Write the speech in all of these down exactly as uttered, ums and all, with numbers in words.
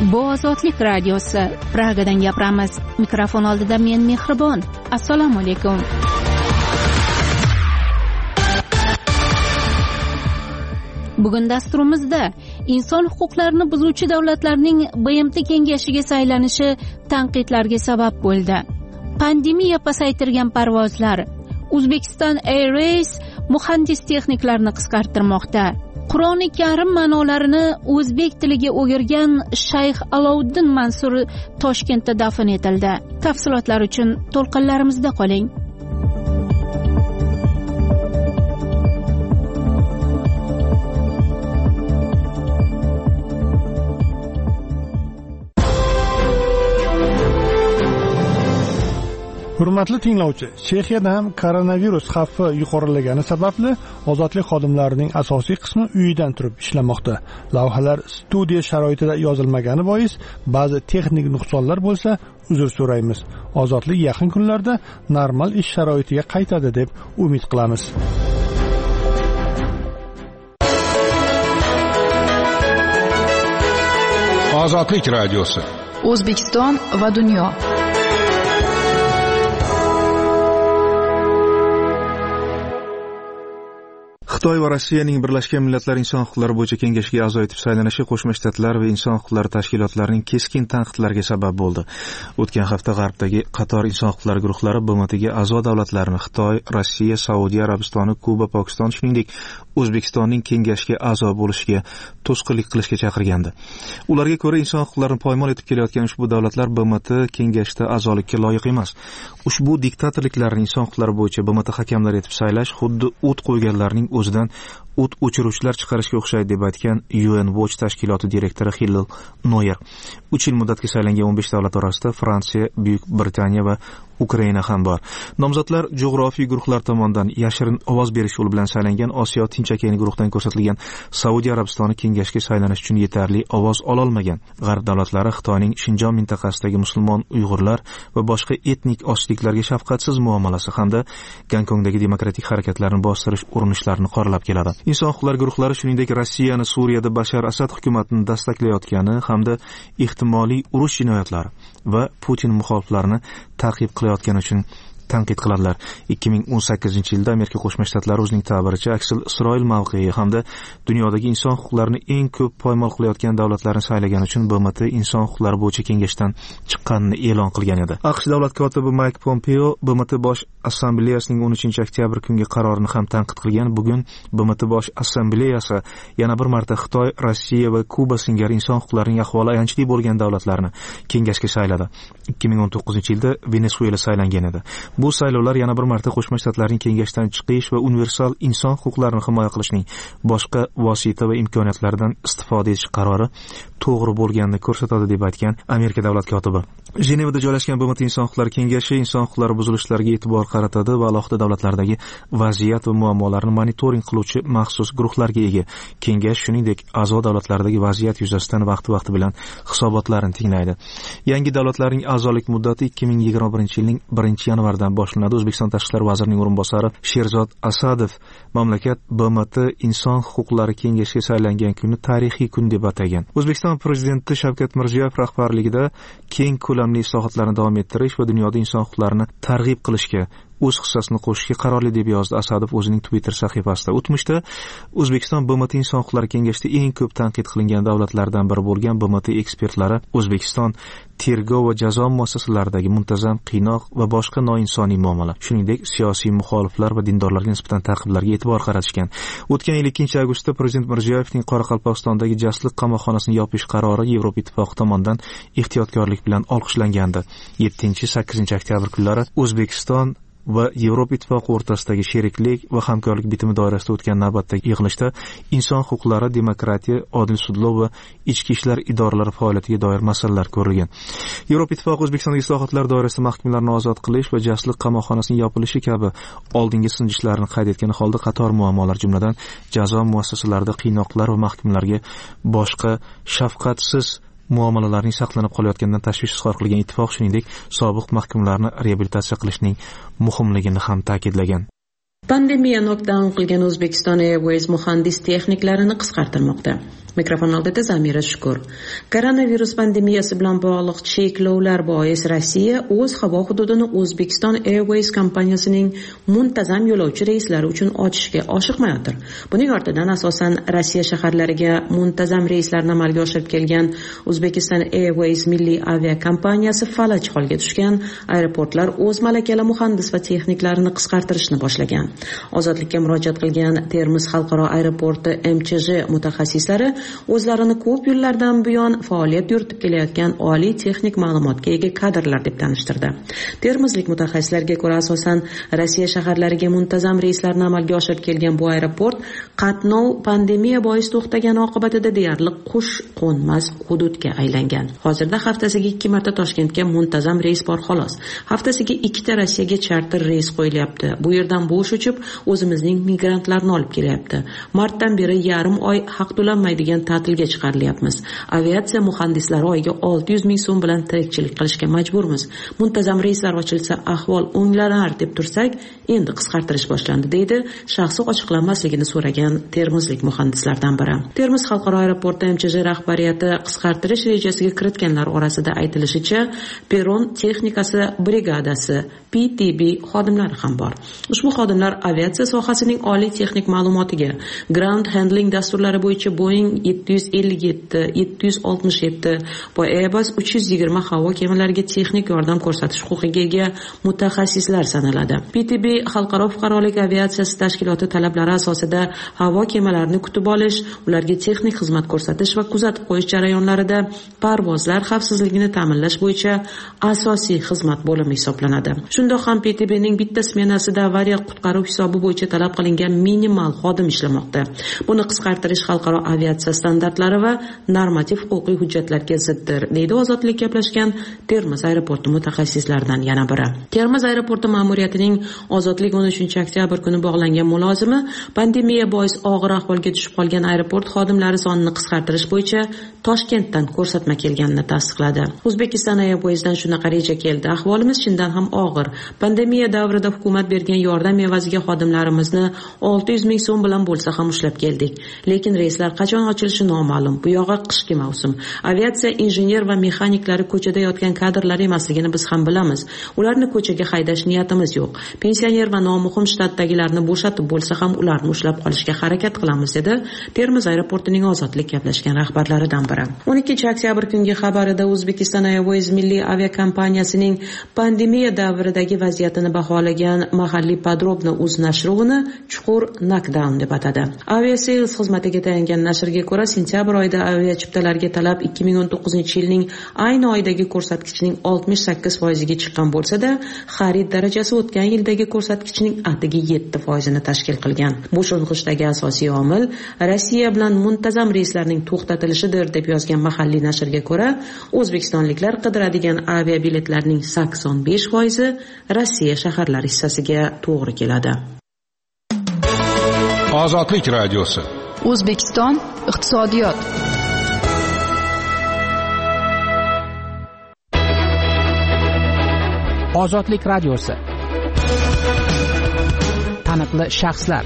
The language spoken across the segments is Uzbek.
Bu Ozodlik radiosi. Pragadan gapiramiz. Mikrofon oldida men Mehribon. Assalomu alaykum. Bugun dasturimizda inson huquqlarini buzuvchi davlatlarning B M T kengashiga saylanishi tanqidlarga sabab bo'ldi. Pandemiya pasaytirgan parvozlar. Uzbekistan Airways muhandis texniklarni qisqartirmoqda. Qur'oni Karim ma'nolarini o'zbek tiliga o'girgan Shayx Alovuddin Mansur Toshkentda dafn etildi. Tafsilotlar uchun to'lqinlarimizda qoling. Hurmatli tinglovchi, Chexiyada ham koronavirus xavfi yuqorilagani sababli ozodlik xodimlarining asosiy qismi uyidan turib ishlamoqda. Lavhalar studiya sharoitida yozilmagani bois ba'zi texnik nuqsonlar bo'lsa, uzr so'raymiz. Ozodlik yaqin kunlarda normal ish sharoitiga qaytadi deb umid qilamiz. Ozodlik radiosi. O'zbekiston va dunyo. Xitoy va Rossiyaning Birlashgan Millatlar Inson huquqlari bo'yicha kengashiga a'zo etib saylanishi Qo'shma Shtatlar va inson huquqlari tashkilotlarining keskin tanqidlariga sabab bo'ldi. O'tgan hafta G'arbdagi qator inson huquqlari guruhlari B M Tga a'zo davlatlarni Xitoy, Rossiya, Saudiya Arabistoni, Kuba, Pokiston, shuningdek O'zbekistonning kengashga a'zo bo'lishiga to'sqinlik qilishga chaqirgandi. Ularga ko'ra, inson huquqlarini poymol etib kelayotgan ushbu davlatlar B M T kengashida a'zolikka loyiq emas. Ushbu diktatorliklarni inson huquqlari bo'yicha B M T hakamlari etib saylash xuddi o't qo'yganlarning o'zidan o't o'chiruvchilar chiqarishga o'xshaydi deb aytgan U N Watch tashkiloti direktori Hillel Noyer. uch yil muddatga saylangan o'n besh davlat orasida Fransiya, Buyuk Britaniya va Ukraina ham bor. Nomzodlar jo'g'rofiy guruhlar tomonidan yashirin ovoz berish yo'li bilan saylangan Osiyo Tinch okeani guruhidan ko'rsatilgan Saudiya Arabistoni kengashga saylanish uchun yetarli ovoz ola olmagan. G'arb davlatlari Xitoyning Shinjon mintaqasidagi musulmon Uyg'urlar va boshqa etnik ochliklarga shafqatsiz muomalasi hamda Gonkongdagi demokratik harakatlarni bostirish urinishlarini qoralab keladi. Inson huquqlari guruhlari shuningdek Rossiyani Suriyada Bashar Asad hukumatini dastaklayotgani hamda ehtimoliy urush jinoyatlari va Putin muxoliflarini ta'qib qilayotgani uchun tanqid qiladilar. ikki ming o'n sakkizinchi yilda Amerika Qo'shma Shtatlari o'zining ta'biricha aksil Isroil mavqei hamda dunyodagi inson huquqlarini eng ko'p poymol qilayotgan davlatlarni saylagan uchun B M T inson huquqlari bo'yicha kengashdan chiqqanini e'lon qilgan edi. AQSh davlat kotibi Mike Pompeo B M T bosh assambleyasining o'n uchinchi oktyabr kungi qarorini ham tanqid qilgan. Bugun B M T bosh assambleyasi yana bir marta Xitoy, Rossiya va Kuba singari inson huquqlarining ahvoli ayanchli bo'lgan davlatlarni kengashga sayladi. ikki ming o'n to'qqizinchi yilda Venesuela saylangan edi. Bu saylovlar yana bir marta Qo'shma Shtatlarning kengashdan chiqish va universal inson huquqlarini himoya qilishning boshqa vosita va imkoniyatlaridan istifoda etish qarori to'g'ri bo'lganini ko'rsatadi deb aytgan Amerika davlat kotibi. Jenevada joylashgan B M T inson huquqlari kengashi inson huquqlari buzilishlariga e'tibor qaratadi va alohida davlatlardagi vaziyat va muammolarni monitoring qiluvchi maxsus guruhlarga ega. Kengash shuningdek a'zo davlatlardagi vaziyat yuzasidan vaqti-vaqti bilan hisobotlarni tinglaydi. Yangi davlatlarning a'zolik muddati ikki ming yigirma birinchi yilning birinchi yanvaridan boshlanadi. O'zbekiston tashqi ishlar vazirining o'rinbosari Sherzod Asadov mamlakat B M T inson huquqlari kengashiga saylangan kunni tarixiy kun deb atagan. O'zbekiston prezidenti Shavkat Mirziyoyev rahbarligida keng ko'lamli islohotlarni davom ettirish va dunyoda inson huquqlarini targ'ib qilishga o'z hissasini qo'shishga qarorli deb yozdi Asadov o'zining Twitter sahifasida. O'tmishda O'zbekiston B M T inson huquqlari kengashida eng ko'p tanqid qilingan davlatlardan biri bo'lgan B M T ekspertlari O'zbekiston tergov va jazo muassasalaridagi muntazam qiynoq va boshqa noinsoniy muomala, shuningdek siyosiy muxoliflar va dindorlarga nisbatan ta'qiblarga e'tibor qaratishgan. O'tgan yil ikkinchi avgustda Prezident Mirziyoyevning Qoraqalpog'istondagi jasliq qamoqxonasini yopish qarori Yevropa Ittifoqi tomonidan ehtiyotkorlik bilan olqishlangan. yettinchi sakkizinchi oktyabr kunlari O'zbekiston va Yevropa Ittifoqi o'rtasidagi sheriklik va hamkorlik bitimi doirasida o'tgan navbatdagi yig'ilishda inson huquqlari, demokratiya, odil sudlov va ichki ishlar idoralari faoliyatiga doir masalalar ko'rilgan. Yevropa Ittifoqi O'zbekistondagi islohotlar doirasida mahkumlarni ozod qilish va jasliq qamoqxonasining yopilishi kabi oldingi sinjishlarni qayd etgan holda qator muammolar, jumladan jazo muassasalarida qiynoqlar va mahkumlarga boshqa shafqatsiz muomalalarning saqlanib qolayotganidan tashvish izhor qilgan ittifoq shuningdek sobiq mahkumlarni reabilitatsiya qilishning muhimligini ham ta'kidlagan. Pandemiya knockdown qilgan Uzbekistan Airways muhandis texniklarini qisqartirmoqda. Mikrofon oldida Zamira Shukur. Koronavirus pandemiyasi bilan bog'liq cheklovlar bois Rossiya o'z havo hududini Uzbekistan Airways kompaniyasining muntazam yo'lovchi reyslari uchun ochishga oshiqmayotir. Buning ortidan asosan Rossiya shaharlariga muntazam reyslarni amalga oshirib kelgan Uzbekistan Airways milliy aviakompaniyasi falaj holga tushgan aeroportlar o'z malakali muhandis va texniklarini qisqartirishni boshlagan. Ozodlikka murojaat qilgan Termiz xalqaro aeroporti M Ch J mutaxassislari o'zlarini ko'p yillardan buyon faoliyat yuritib kelayotgan oliy texnik ma'lumotga ega kadrlar deb tanishtirdi. Termizlik mutaxassislarga ko'ra, asosan Rossiya shaharlariga muntazam reyslarni amalga oshirib kelgan bu aeroport qatnov pandemiya bois to'xtagani oqibatida deyarli qush qo'nmas hududga aylangan. Hozirda haftasiga ikki marta Toshkentga muntazam reys bor xolos. Haftasiga ikkita Rossiyaga charter reys qo'yilyapti. Bu yerdan bo'sh uchib o'zimizning migrantlarni olib kelyapti. Martdan beri yarim oy haq to'lanmaydigan ta'tilga chiqarilyapmiz. Aviatsiya muhandislari oyiga olti yuz ming so'm bilan tirikchilik qilishga majburmiz. Muntazam reyslar ochilsa ahvol o'nglanar deb tursak, endi qisqartirish boshlandi, deydi shaxsi ochiqlanmasligini so'ragan termizlik muhandislardan biri. Termiz xalqaro aeroporti M Ch J rahbariyati qisqartirish rejasiga kiritganlar orasida aytilishicha, peron texnikasi brigadasi P T B xodimlari ham bor. Ushbu xodimlar aviatsiya sohasining oliy texnik ma'lumotiga, ground handling dasturlari bo'yicha Boeing yetti yuz ellik yetti, yetti yuz oltmish yetti va Airbus uch yuz yigirma havo kemalariga texnik yordam ko'rsatish huquqiga ega mutaxassislar sanaladi. P T B xalqaro fuqarolik aviatsiyasi tashkiloti talablari asosida havo kemalarini kutib olish, ularga texnik xizmat ko'rsatish va kuzatib qo'yish jarayonlarida parvozlar xavfsizligini ta'minlash bo'yicha asosiy xizmat bo'limi hisoblanadi. Shundoq ham P T B'ning bitta smenasida avariya qutqaruv hisobi bo'yicha talab qilingan minimal xodim ishlamoqda. Buni qisqartirish xalqaro aviatsiya standartlari va normativ huquqiy hujjatlarga ziddir, deydi Ozodlik gaplashgan Termiz aeroporti mutaxassislaridan yana biri. Termiz aeroporti ma'muriyatining Ozodlik o'n uchinchi oktyabr kuni bog'langan mulozimi pandemiya bois og'ir ahvolga tushib qolgan aeroport xodimlari sonini qisqartirish bo'yicha Toshkentdan ko'rsatma kelganini tasdiqladi. Uzbekistan Airways'dan shunaqa reja keldi. Ahvolimiz chindan ham og'ir. Pandemiya davrida hukumat bergan yordam evaziga xodimlarimizni olti yuz ming so'm bilan bo'lsa ham ushlab keldik. Lekin reyslar qachon ochilishi noma'lum. Bu yog'i qishki mavsum. Aviatsiya injener va mexaniklari ko'chada yotgan kadrlar emasligini biz ham bilamiz. Ularni ko'chaga haydash niyatimiz yo'q. Pensioner va nomuhim shtatdagilarni bo'shatib bo'lsa ham ularni ushlab qolishga harakat qilamiz, dedi Termiz aeroportining Ozodlik gaplashgan rahbarlaridan biri. o'n ikkinchi oktyabr kungi xabarida Uzbekistan Airways milliy aviakompaniyasining pandemiya davridagi vaziyatini baholagan mahalliy Podrobno uz nashri uni chuqur knockdown deb atadi. Aviasales xizmatiga tayangan nashrga ko'ra, sentyabr oyida avia chiptalarga talab ikki ming o'n to'qqizinchi yilning ayni oyidagi ko'rsatkichning oltmish sakkiz foiziga chiqqan bo'lsa-da, xarid darajasi o'tgan yildagi ko'rsatkichning atigi yetti foizini tashkil qilgan. Bu sho'ng'ishdagi asosiy omil Rossiya bilan muntazam reyslarning to'xtatilishidir, deb yozgan mahalliy nashrga ko'ra, o'zbekistonliklar qidiradigan avia biletlarning sakson besh foizi Rossiya shaharlari hissasiga to'g'ri keladi. Ozodlik radiosi. O'zbekiston iqtisodiyot. Ozodlik radiosi. Taniqli shaxslar.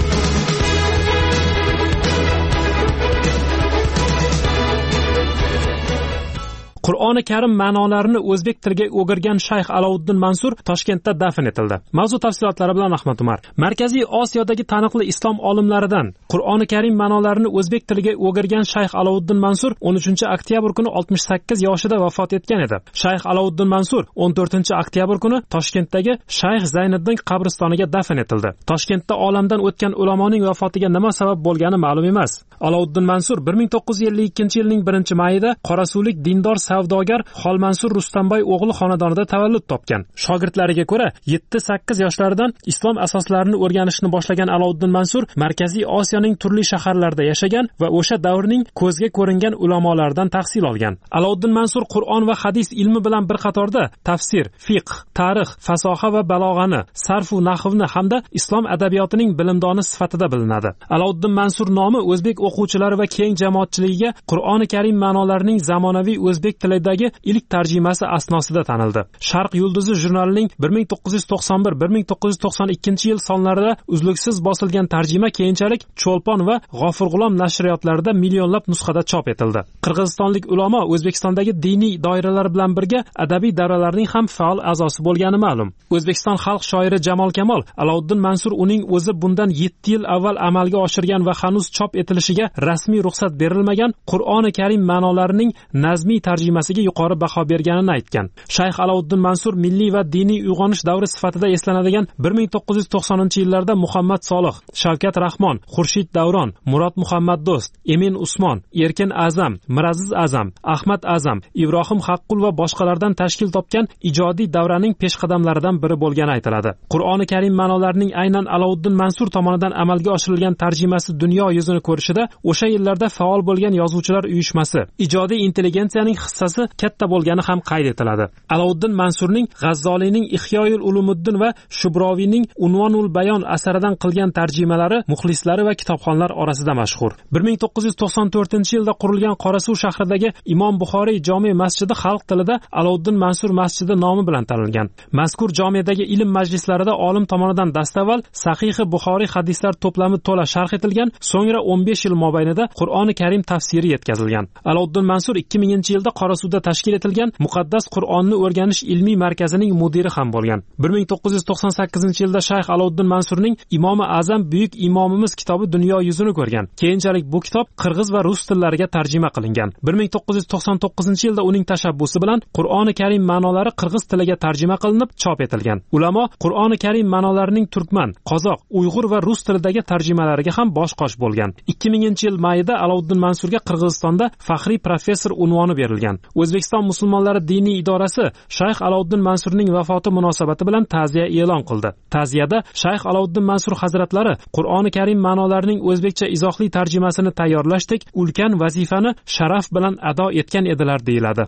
Qur'oni Karim ma'nolarini o'zbek tiliga o'girgan Shayx Alovuddin Mansur Toshkentda dafn etildi. Mavzu tafsilotlari bilan Ahmad Umar. Markaziy Osiyodagi taniqli islom olimlaridan Qur'oni Karim ma'nolarini o'zbek tiliga o'girgan Shayx Alovuddin Mansur o'n uchinchi oktyabr kuni oltmish sakkiz yoshida vafot etgan edi. Shayx Alovuddin Mansur o'n to'rtinchi oktyabr kuni Toshkentdagi Shayx Zayniddin qabristoniga dafn etildi. Toshkentda olamdan o'tgan ulamoning vafotiga nima sabab bo'lgani ma'lum emas. Alovuddin Mansur bir ming to'qqiz yuz ellik ikkinchi yilning birinchi mayida Qorasulik dindor savdogar Xolmansur Rustamboy o'g'li xonadonida tavallud topgan. Shogirdlariga ko'ra, yetti sakkiz yoshlaridan islom asoslarini o'rganishni boshlagan Alovuddin Mansur Markaziy Osiyoning turli shaharlarida yashagan va o'sha davrning ko'zga ko'ringan ulamolaridan tahsil olgan. Alovuddin Mansur Qur'on va hadis ilmi bilan bir qatorda tafsir, fiqh, tarix, fasoha va balog'ani, sarf va nahvni hamda islom adabiyotining bilimdoni sifatida bilinadi. Alovuddin Mansur nomi o'zbek o'quvchilari va keng jamoatchiligiga Qur'oni Karim ma'nolarining zamonaviy o'zbek tilidagi ilk tarjimasi asnosida tanildi. Sharq yulduzi jurnalining bir ming to'qqiz yuz to'qson bir bir ming to'qqiz yuz to'qson ikkinchi yil sonlarida uzluksiz bosilgan tarjima keyinchalik Cho'lpon va G'ofurg'ulom nashriyotlarida millionlab nusxada chop etildi. Qirg'izistonlik ulamo O'zbekistondagi diniy doiralar bilan birga adabiy davralarning ham faol a'zosi bo'lgani ma'lum. O'zbekiston xalq shoiri Jamol Kamol Alauddin Mansur uning o'zi bundan yetti yil avval amalga oshirgan va hanuz chop etilishiga rasmiy ruxsat berilmagan Qur'oni Karim ma'nolarining nazmiy tarjimasiga yuqori baho berganini aytgan. Shayx Alauddin Mansur milliy va diniy uyg'onish davri sifatida eslanadigan bir ming to'qqiz yuz to'qsoninchi yillarda Muhammad Solih, Shavkat Rahmon, Xurshid Davron, Murod Muhammad Do'st, Emin Usmon, Erkin Azam, Miraziz Azam, Ahmad Azam, Ibrohim Haqqul va boshqalardan tashkil topgan ijodiy davraning peshqadamlaridan biri bo'lgani aytiladi. Qur'oni Karim ma'nolarining aynan Alauddin Mansur tomonidan amalga oshirilgan tarjimasi dunyo yuzini ko'rishida o'sha yillarda faol bo'lgan yozuvchilar uyushmasi, ijodiy intelligensiyaning hissasi katta bo'lgani ham qayd etiladi. Alauddin Mansurning G'azzoliyning Ihyoyul Ulumuddin va Shubroviyning Unvonul Bayon asaridan qilgan tarjimalari muxlislari va kitobxonlar orasida mashhur. bir ming to'qqiz yuz to'qson to'rtinchi yilda qurilgan Qorasuv shahridagi Imom Buxoriy jome masjidi xalq tilida Alauddin Mansur masjidi nomi bilan tanilgan. Mazkur jomedagi ilm majlislarida olim tomonidan dastavval Sahih Buxoriy hadislar to'plami to'la sharh etilgan, so'ngra o'n besh yil mobaynida Qur'oni Karim tafsiri yetkazilgan. Alauddin Mansur ikki minginchi yilda Qorasuvda tashkil etilgan Muqaddas Qur'onni o'rganish ilmiy markazining mudiri ham bo'lgan. bir ming to'qqiz yuz to'qson sakkizinchi yilda Shayx Alauddin Mansurning Imomi Azam buyuk imomimiz kitobi dunyo yuzini ko'rgan. Keyinchalik bu kitob qirg'iz va rus tillariga tarjima qilingan. bir ming to'qqiz yuz to'qson to'qqizinchi yilda uning tashabbusi bilan Qur'oni Karim ma'nolari qirg'iz tiliga tarjima qilinib chop etilgan. Ulamo Qur'oni Karim ma'nolarining turkman, qozoq, uyg'ur va rus tilidagi tarjimalariga ham bosh-qosh bo'lgan. ikki minginchi yil mayida Alauddin Mansurga Qirg'izistonda faxriy professor unvoni berilgan. O'zbekiston musulmonlari diniy idorasi Shayx Alauddin Mansurning vafoti munosabati bilan ta'ziya e'lon qildi. Ta'ziyada Shayx Alauddin Mansur hazratlari Qur'oni Karim ma'nolarining o'zbekcha izohli tarjimasini tayyorlashdek ulkan vazifani sharaf bilan ado etgan edilar deyiladi.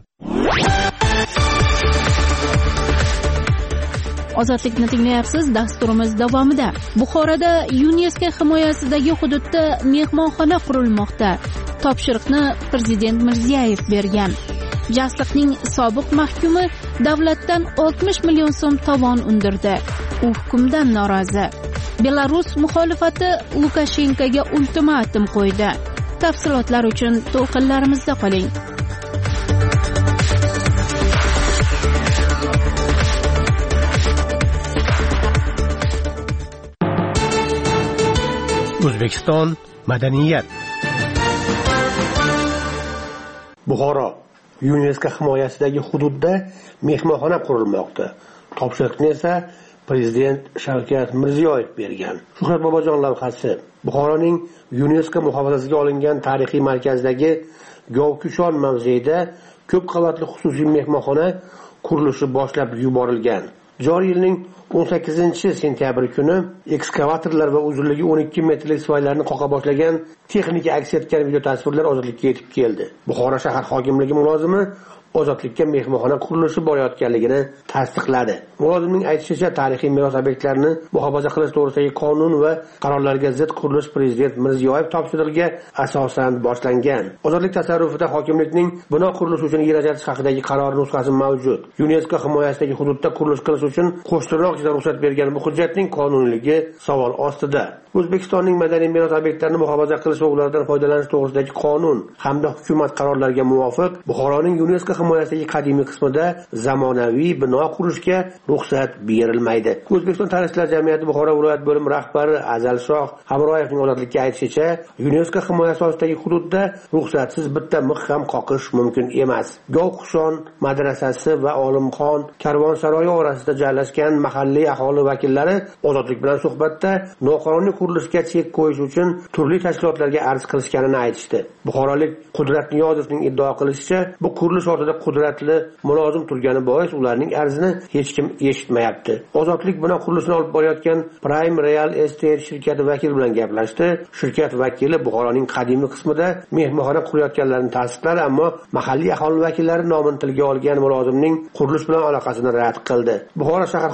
Ozodlikni tinglayapsiz. Dasturimiz davomida Buxoroda UNESCO himoyasidagi hududda mehmonxona qurilmoqda. Topshiriqni Prezident Mirziyoyev bergan. Jasliqning sobiq mahkumi davlatdan oltmish million so'm tovon undirdi. U hukmdan norozi. Belarus muxolifati Lukashenkoga ultimatum qo'ydi. Tafsilotlar uchun to'lqinlarimizda qoling. O'zbekiston madaniyat. Buxoro UNESCO himoyasidagi hududda mehmonxona qurilmoqda. Topshiriqni esa Prezident Shavkat Mirziyoyev bergan. Shuhrat Bobojon lavhasi Buxoroning UNESCO muhofazasiga olingan tarixiy markazdagi Govkushon mavzeida ko'p qavatli xususiy mehmonxona qurilishi boshlab yuborilgan. Joriy yilning o'n sakkizinchi sentyabr kuni ekskavatorlar va uzunligi o'n ikki metrlik svaylarni qoqa boshlagan texnika aks etgan video tasvirlar ozodlikka yetib keldi. Buxoro shahar hokimligi mulozimi ozodlikka mehmonxona qurilishi borayotganligini tasdiqladi. Mulozimning aytishicha, tarixiy meros obyektlarini muhofaza qilish to'g'risidagi qonun va qarorlarga zid qurilish Prezident Mirziyoyev topshirig'iga asosan boshlangan. Ozodlik tasarrufida hokimlikning bino qurilishi uchun yer ajratish haqidagi qaror nusxasi mavjud. UNESCO himoyasidagi hududda qurilish qilish uchun qo'shtirnoq ruxsat bergan bu hujjatning qonuniyligi savol ostida. O'zbekistonning madaniy meros obyektlarini muhofaza qilish va ulardan foydalanish to'g'risidagi qonun hamda hukumat qarorlariga muvofiq Buxoroning UNESCO himoyasidagi qadimiy qismida zamonaviy bino qurishga ruxsat berilmaydi. O'zbekiston tarixchilar jamiyati Buxoro viloyat bo'limi rahbari Azalshoh Hamroyevning ozodlikka aytishicha, UNESCO himoyasi ostidagi hududda ruxsatsiz bitta mix ham qoqish mumkin emas. Govkushon madrasasi va Olimxon karvonsaroyi orasida joylashgan mahalliy aholi vakillari ozodlik bilan suhbatda noqonuniy qurilishga chek qo'yish uchun turli tashkilotlarga arz qilishganini aytishdi. Buxorolik Qudrat Niyozovning iddao qilishicha, bu qurilish ortida qudratli mulozim turgani bois ularning arzini hech kim eshitmayapti. Ozodlik bino qurilishini olib borayotgan Prime Real Estate shirkati vakili bilan gaplashdi. Shirkat vakili Buxoroning qadimiy qismida mehmonxona qurayotganlarini tasdiqladi, ammo mahalliy aholi vakillari nomini tilga olgan mulozimning qurilish bilan aloqasini rad qildi. Buxoro shahar hokimligining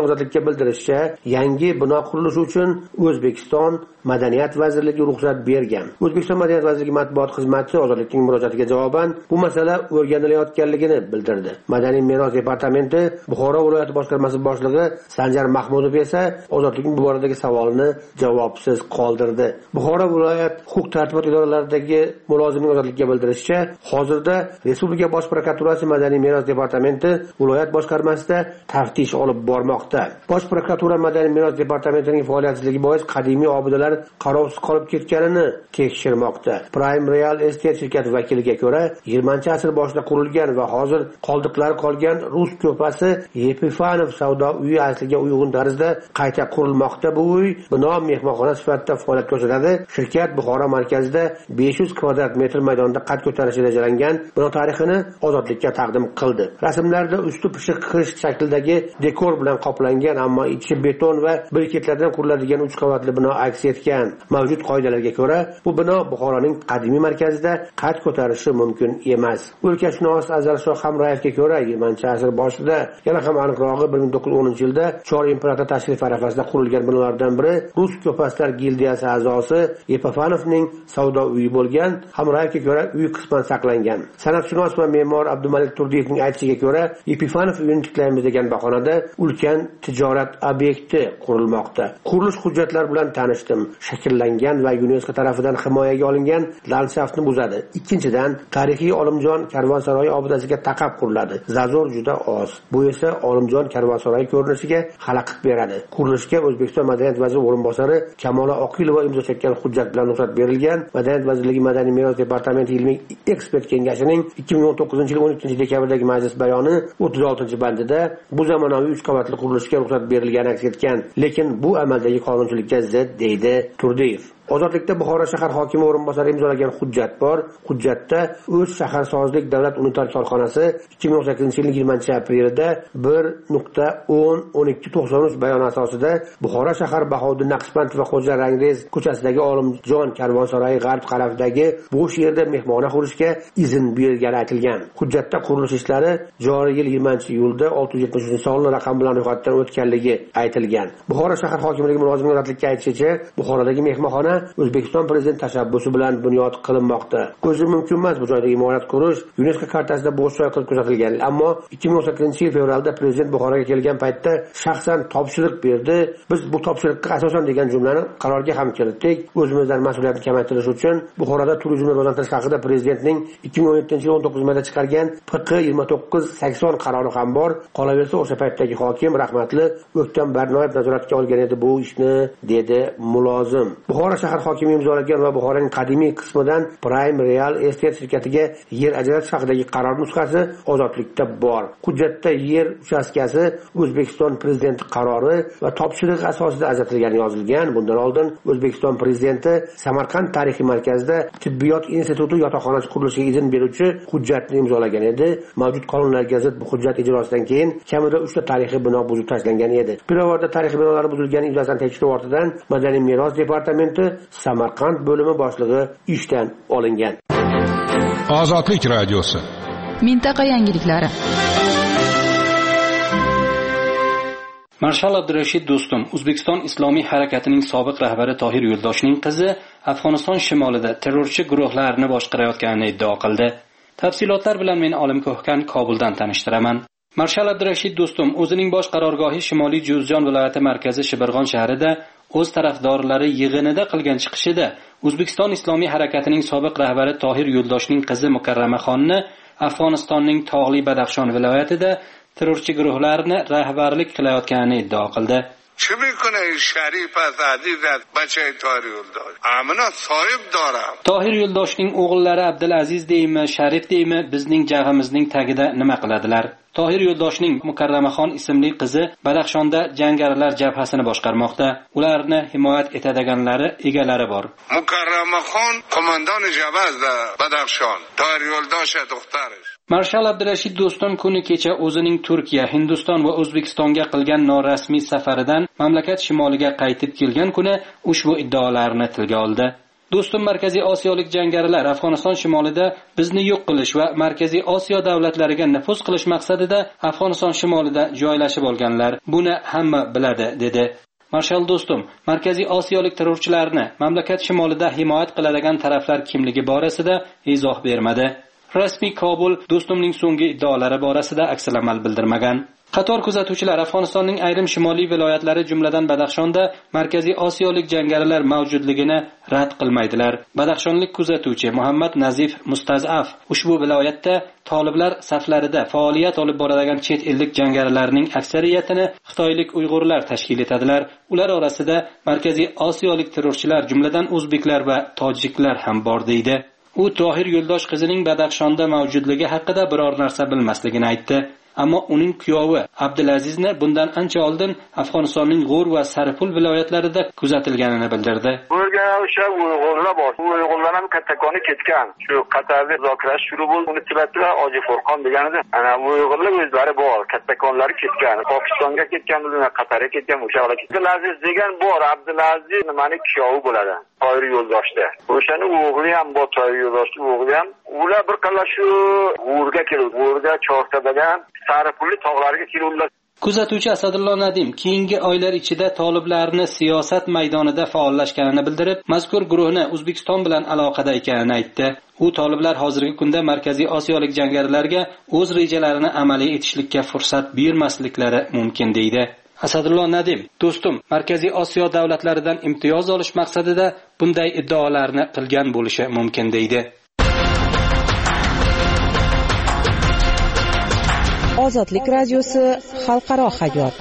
ozodlikka bildirishicha, yangi bino qurilishi uchun O'zbekiston Madaniyat vazirligi ruxsat bergan. O'zbekiston Madaniyat vazirligi matbuot xizmati ozodlikning murojaatiga javoban bu masala o'rganilayotganligini bildirdi. Madaniy meros departamenti Buxoro viloyati boshqarmasi boshlig'i Sanjar Mahmudov esa ozodlikning bu boradagi savolini javobsiz qoldirdi. Buxoro viloyat huquq tartibot idoralaridagi mulozimning ozodlikka bildirishicha, hozirda Respublika bosh prokuraturasi Madaniy meros departamenti viloyat boshqarmasida taftish olib bormoqda. Bosh prokuratura Madaniy meros departamentining faoliyatsizligi bois qadimiy obidalar qarovsiz qolib ketganini tekshirmoqda. Prime Real Estate shirkati vakiliga ko'ra, yigirmanchi asr boshida qurilgan va hozir qoldiqlari qolgan Rus ko'pasi Epifanov savdo uyi asliga uyg'un tarzda qayta qurilmoqda. Bu uy bino mehmonxona sifatida faoliyat ko'rsatadi. Shirkat Buxoro markazida besh yuz kvadrat metr maydonda qad ko'tarishi rejalangan bino tarixini ozodlikka taqdim qildi. Rasmlarda usti pishiq kirish shaklidagi dekor bilan qoplangan, ammo ichi beton va briketlardan quriladigan uch qavatli bino aks etgan. Mavjud qoidalarga ko'ra, bu bino Buxoroning qadimiy markazida qad ko'tarishi mumkin emas. O'lkashunos Azalshoh Hamrayevga ko'ra, yigirmanchi asr boshida, yana ham aniqrog'i bir ming to'qqiz yuz o'ninchi yilda Chor imperator tashrif arafasida qurilgan binolardan biri Rus ko'paslar gildiyasi a'zosi Epifanovning savdo uyi bo'lgan. Hamrayevga ko'ra, uy qisman saqlangan. San'atshunos va me'mor Abdumalik Turdiyevning aytishiga ko'ra, Epifanov uyini tiklaymiz degan bahonada ulkan tijorat obyekti qurilmoqda. Qurilish hujjatlari bilan tanishdim. Shakllangan va UNESCO tomonidan himoyaga olingan landshaftni buzadi. Ikkinchidan, tarixiy Olimjon karvonsaroyi obidasiga taqab quriladi. Zazor juda oz. Bu esa Olimjon karvonsaroyi ko'rinishiga xalaqit beradi. Qurilishga O'zbekiston Madaniyat vaziri o'rinbosari Kamola Oqilova imzo chekkan hujjat bilan ruxsat berilgan. Madaniyat vazirligi Madaniy meros departamenti ilmiy ekspert kengashining ikki ming o'n to'qqizinchi yil o'n ikkinchi dekabrdagi majlis bayoni o'ttiz oltinchi bandida bu zamonaviy uch qavatli qurilishga ruxsat berilgani aks etgan, lekin bu amaldagi qonunchilikka zid, deydi Turdiyev. Ozodlikda Buxoro shahar hokimi o'rinbosari imzolagan hujjat bor. Hujjatda O'z shaharsozlik davlat unitar korxonasi ikki ming o'n sakkizinchi yilning yigirmanchi aprelida bir nuqta o'n o'n ikki to'qson uch bayoni asosida Buxoro shahar Bahodir Naqshband va Xo'ja Rangrez ko'chasidagi Olimjon karvonsaroyi g'arb tarafidagi bo'sh yerda mehmona qurishga izn berilgani aytilgan. Hujjatda qurilish ishlari joriy yil yigirmanchi iyulda olti yuz yetmish uchinchi sonli raqam bilan ro'yxatdan o'tganligi aytilgan. Buxoro shahar hokimligi mulozimi ozodlikka aytishicha, Buxorodagi mehmonxona O'zbekiston prezidenti tashabbusi bilan bunyod qilinmoqda. Ko'zi mumkin emas bu joyda imorat qurish UNESCO kartasida bo'sh joy qilib ko'rsatilgan. Ammo ikki ming o'n sakkizinchi yil fevralda prezident Buxoroga kelgan paytda shaxsan topshiriq berdi. Biz bu topshiriqqa asosan degan jumlani qarorga ham kiritdik. O'zimizdan mas'uliyatni kamaytirish uchun Buxoroda turizmni rivojlantirish haqida prezidentning ikki ming o'n yettinchi yil o'n to'qqiz mayda chiqargan P Q yigirma to'qqiz sakson qarori ham bor. Qolaversa, o'sha paytdagi hokim rahmatli O'ktam Barnoyev nazoratga olgan edi bu ishni, dedi mulozim. Buxoro shahar hokimi imzolagan va Buxoroning qadimiy qismidan Prime Real Estate shirkatiga yer ajratish haqidagi qaror nusxasi ozodlikda bor. Hujjatda yer uchastkasi O'zbekiston prezidenti qarori va topshiriq asosida ajratilgani yozilgan. Bundan oldin O'zbekiston prezidenti Samarqand tarixiy markazida tibbiyot instituti yotoqxonasi qurilishiga izn beruvchi hujjatni imzolagan edi. Mavjud qonunlarga zid bu hujjat ijrosidan keyin kamida uchta tarixiy bino buzib tashlangan edi. Pirovardda tarixiy binolar buzilgani yuzasidan tekshiruv ortidan Madaniy meros departamenti Samarqand bo'limi boshlig'i ishdan olingan. Ozodlik radiosi. Mintaqa yangiliklari. Marshal Abdurashid Do'stum, O'zbekiston Islomiy harakatining sobiq rahbari Tohir Yo'ldoshning qizi Afg'oniston shimolida terrorchi guruhlarni boshqarayotganini iddao qildi. Tafsilotlar bilan men Olim Ko'hkan Kobuldan tanishtiraman. Marshal Abdurashid Do'stum o'zining bosh qarorgohi Shimoliy Juzjon viloyati markazi Shibirg'on shahrida o'z tarafdorlari yig'inida qilgan chiqishida O'zbekiston Islomiy harakatining sobiq rahbari Tohir Yo'ldoshning qizi Mukarramaxonni Afg'onistonning tog'li Badaxshon viloyatida terrorchi guruhlarni rahbarlik qilayotganini iddao qildi. چه میکنه این شریف از عزیزت بچه Tohir Yo'ldosh amina soyib doram. Tohir Yo'ldoshning o'g'illari Abdulaziz deymi, Sharif deymi bizning jag'imizning tagida nima qiladilar? Tohir Yo'ldoshning Mukarramaxon ismli qizi Badaxshonda jangarilar jabhasini boshqarmoqda. Ularni himoyat etadiganlari egalari bor. Mukarramaxon qo'mondon jabhada Badaxshon, Tohir Yo'ldosh do'xtarish. Marshal Abdurashid Do'stum kuni kecha o'zining Turkiya, Hindiston va O'zbekistonga qilgan norasmiy safaridan mamlakat shimoliga qaytib kelgan kuni ushbu iddaolarni tilga oldi. Do'stum, Markaziy Osiyolik jangarilar Afg'oniston shimolida bizni yo'q qilish va Markaziy Osiyo davlatlariga nufuz qilish maqsadida Afg'oniston shimolida joylashib olganlar. Buni hamma biladi, dedi. Marshal do'stum, Markaziy Osiyolik terrorchilarni mamlakat shimolida himoya qiladigan taraflar kimligi borasida izoh bermadi. Rasmiy Kobul do'stumning so'nggi iddaolari borasida aksamal bildirmagan. Qator kuzatuvchilar Afg'onistonning ayrim shimoliy viloyatlari, jumladan Badaxshonda Markaziy Osiyolik jangarilar mavjudligini rad qilmaydilar. Badaxshonlik kuzatuvchi Muhammad Nazif Mustazaf ushbu viloyatda toliblar saflarida faoliyat olib boradigan chet ellik jangarilarning aksariyatini xitoylik uyg'urlar tashkil etadilar. Ular orasida Markaziy Osiyolik terrorchilar, jumladan o'zbeklar va tojiklar ham bor deydi. U Tohir Yo'ldosh qizining Badaxshonda mavjudligi haqida biror narsa bilmasligini aytdi. Ammo uning kuyovi Abdulazizni bundan ancha oldin Afg'onistonning G'o'r va Saripul viloyatlarida kuzatilganini bildirdi. Bo'lga o'sha uyg'urlar bor. Uyg'urlar ham kattakoni ketgan. Shu Qatarda muzokaralar shuru bo'ldi. Uni tibatlar Oji Furqon deganida, ana uyg'urlar o'zlari bor, kattakonlari ketgan. Pokistonga ketgan, Qatarga ketgan, o'sha Abdulaziz degan bor. Abdulaziz nimaning kuyovi bo'ladi? Tohir Yo'ldoshda. O'shani o'g'li ham bor, Tohir Yo'ldoshning o'g'li ham. Ular bir qala shu G'o'rga keldi. G'o'rga Chortabadan Saripulli tog'lariga keldilar. Kuzatuvchi Asadullo Nadim keyingi oylar ichida toliblarni siyosat maydonida faollashganini bildirib, mazkur guruhni O'zbekiston bilan aloqada ekanini aytdi. U toliblar hozirgi kunda Markaziy Osiyolik jangarilarga o'z rejalarini amalga etishlikka fursat bermasliklari mumkin deydi. Asadullo Nadim, do'stum, Markaziy Osiyo davlatlaridan imtiyoz olish maqsadida bunday iddaolarni qilgan bo'lishi mumkin deydi. Ozodlik radiosi xalqaro hayot.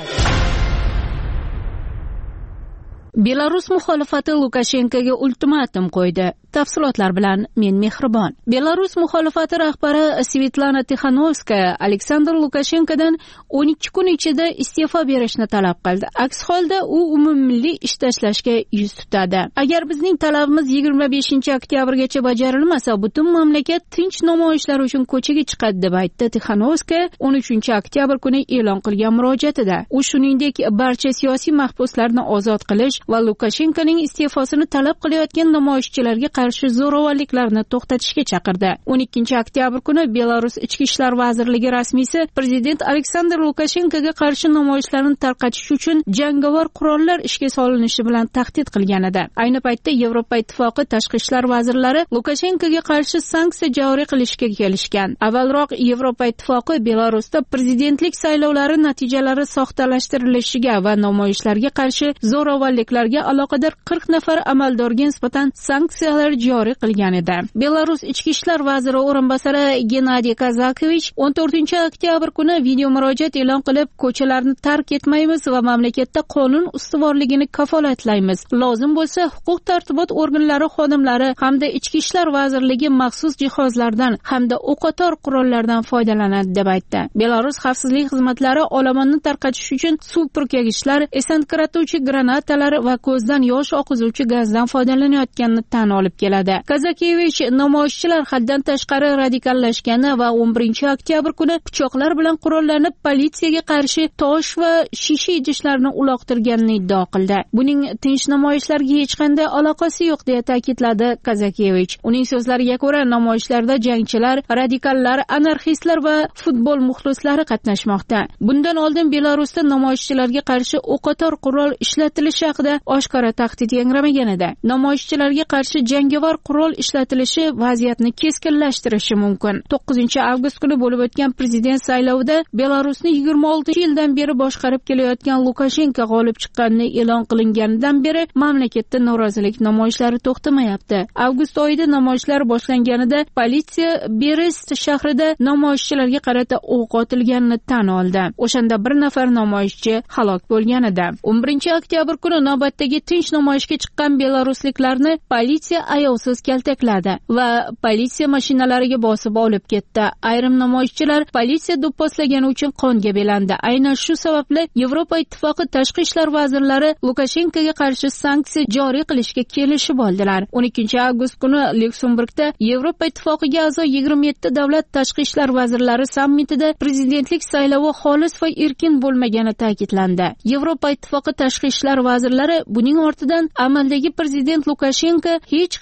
Belarus muxolifati Lukashenkoga ultimatum qo'ydi. Tafsilotlar bilan men Mehribon. Belarus muxolifati rahbari Svetlana Tixanovskaya Aleksandr Lukashenkodan o'n ikki kun ichida iste'fo berishni talab qildi. Aks holda u umummilliy ish tashlashga yuz tutadi. Agar bizning talabimiz yigirma beshinchi oktyabrgacha bajarilmasa, butun mamlakat tinch namoyishlar uchun ko'chaga chiqadi, deb aytdi Tixanovskaya o'n uchinchi oktyabr kuni e'lon qilgan murojaatida. U shuningdek barcha siyosiy mahbuslarni ozod qilish va Lukashenkoning iste'fosini talab qilayotgan namoyishchilarga qarshi zo'ravonliklarni to'xtatishga chaqirdi. o'n ikkinchi oktyabr kuni Belarus Ichki ishlar vazirligi rasmiysi prezident Aleksandr Lukashenkoga qarshi namoyishlarni tarqatish uchun jangovar qurollar ishga solinishi bilan tahdid qilgan edi. Ayni paytda Yevropa Ittifoqi tashqi ishlar vazirlari Lukashenkoga qarshi sanksiya joriy qilishga kelishgan. Avvalroq Yevropa Ittifoqi Belarusda prezidentlik saylovlari natijalari soxtalashtirilishiga va namoyishlarga qarshi zo'ravonliklarga aloqador qirq nafar amaldorga nisbatan sanksiyalar joriy qilgan edi. Belarus Ichki ishlar vaziri o'rinbosari Gennadiy Kazakovich o'n to'rtinchi oktyabr kuni video murojaat e'lon qilib, ko'chalarni tark etmaymiz va mamlakatda qonun ustuvorligini kafolatlaymiz. Lozim bo'lsa, huquq tartibot organlari xodimlari hamda Ichki ishlar vazirligi maxsus jihozlardan hamda o'qotar qurollardan foydalanadi, deb aytdi. Belarus xavfsizlik xizmatlari olomonni tarqatish uchun suv purkagichlar, esankiratuvchi granatalar va ko'zdan yosh oqizuvchi gazdan foydalanayotganini tan olib keladi. Kazakevich namoyishchilar haddan tashqari radikallashgani va o'n birinchi oktyabr kuni pichoqlar bilan qurollanib politsiyaga qarshi tosh va shisha idishlarni uloqtirganini iddao qildi. Buning tinch namoyishlarga hech qanday aloqasi yo'q, deya ta'kidladi Kazakevich. Uning so'zlariga ko'ra, namoyishlarda jangchilar, radikallar, anarxistlar va futbol muxlislari qatnashmoqda. Bundan oldin Belarusda namoyishchilarga qarshi o'qotar qurol ishlatilishi haqida oshkora tahdid yangramagan edi. Namoyishchilarga qarshi jangovar qurol ishlatilishi vaziyatni keskinlashtirishi mumkin. to'qqizinchi avgust kuni bo'lib o'tgan prezident saylovida Belarusni yigirma oltinchi yildan beri boshqarib kelayotgan Lukashenko g'olib chiqqanini e'lon qilinganidan beri mamlakatda norozilik namoyishlari to'xtamayapti. Avgust oyida namoyishlar boshlanganida politsiya Berest shahrida namoyishchilarga qarata o'q otilganini tan oldi. O'shanda bir nafar namoyishchi halok bo'lgan edi. o'n birinchi oktyabr kuni navbatdagi tinch namoyishga chiqqan belarusliklarni politsiya ayovsiz kaltakladi va politsiya mashinalariga bosib olib ketdi. Ayrim namoyishchilar politsiya do'pposlagani uchun qonga belandi. Aynan shu sababli Yevropa Ittifoqi tashqi ishlar vazirlari Lukashenkoga qarshi sanksiya joriy qilishga kelishib oldilar. o'n ikkinchi avgust kuni Lyuksemburgda Yevropa Ittifoqiga a'zo yigirma yetti davlat tashqi ishlar vazirlari sammitida prezidentlik saylovi xolis va erkin bo'lmagani ta'kidlandi. Yevropa Ittifoqi tashqi ishlar vazirlari buning ortidan amaldagi prezident Lukashenko hech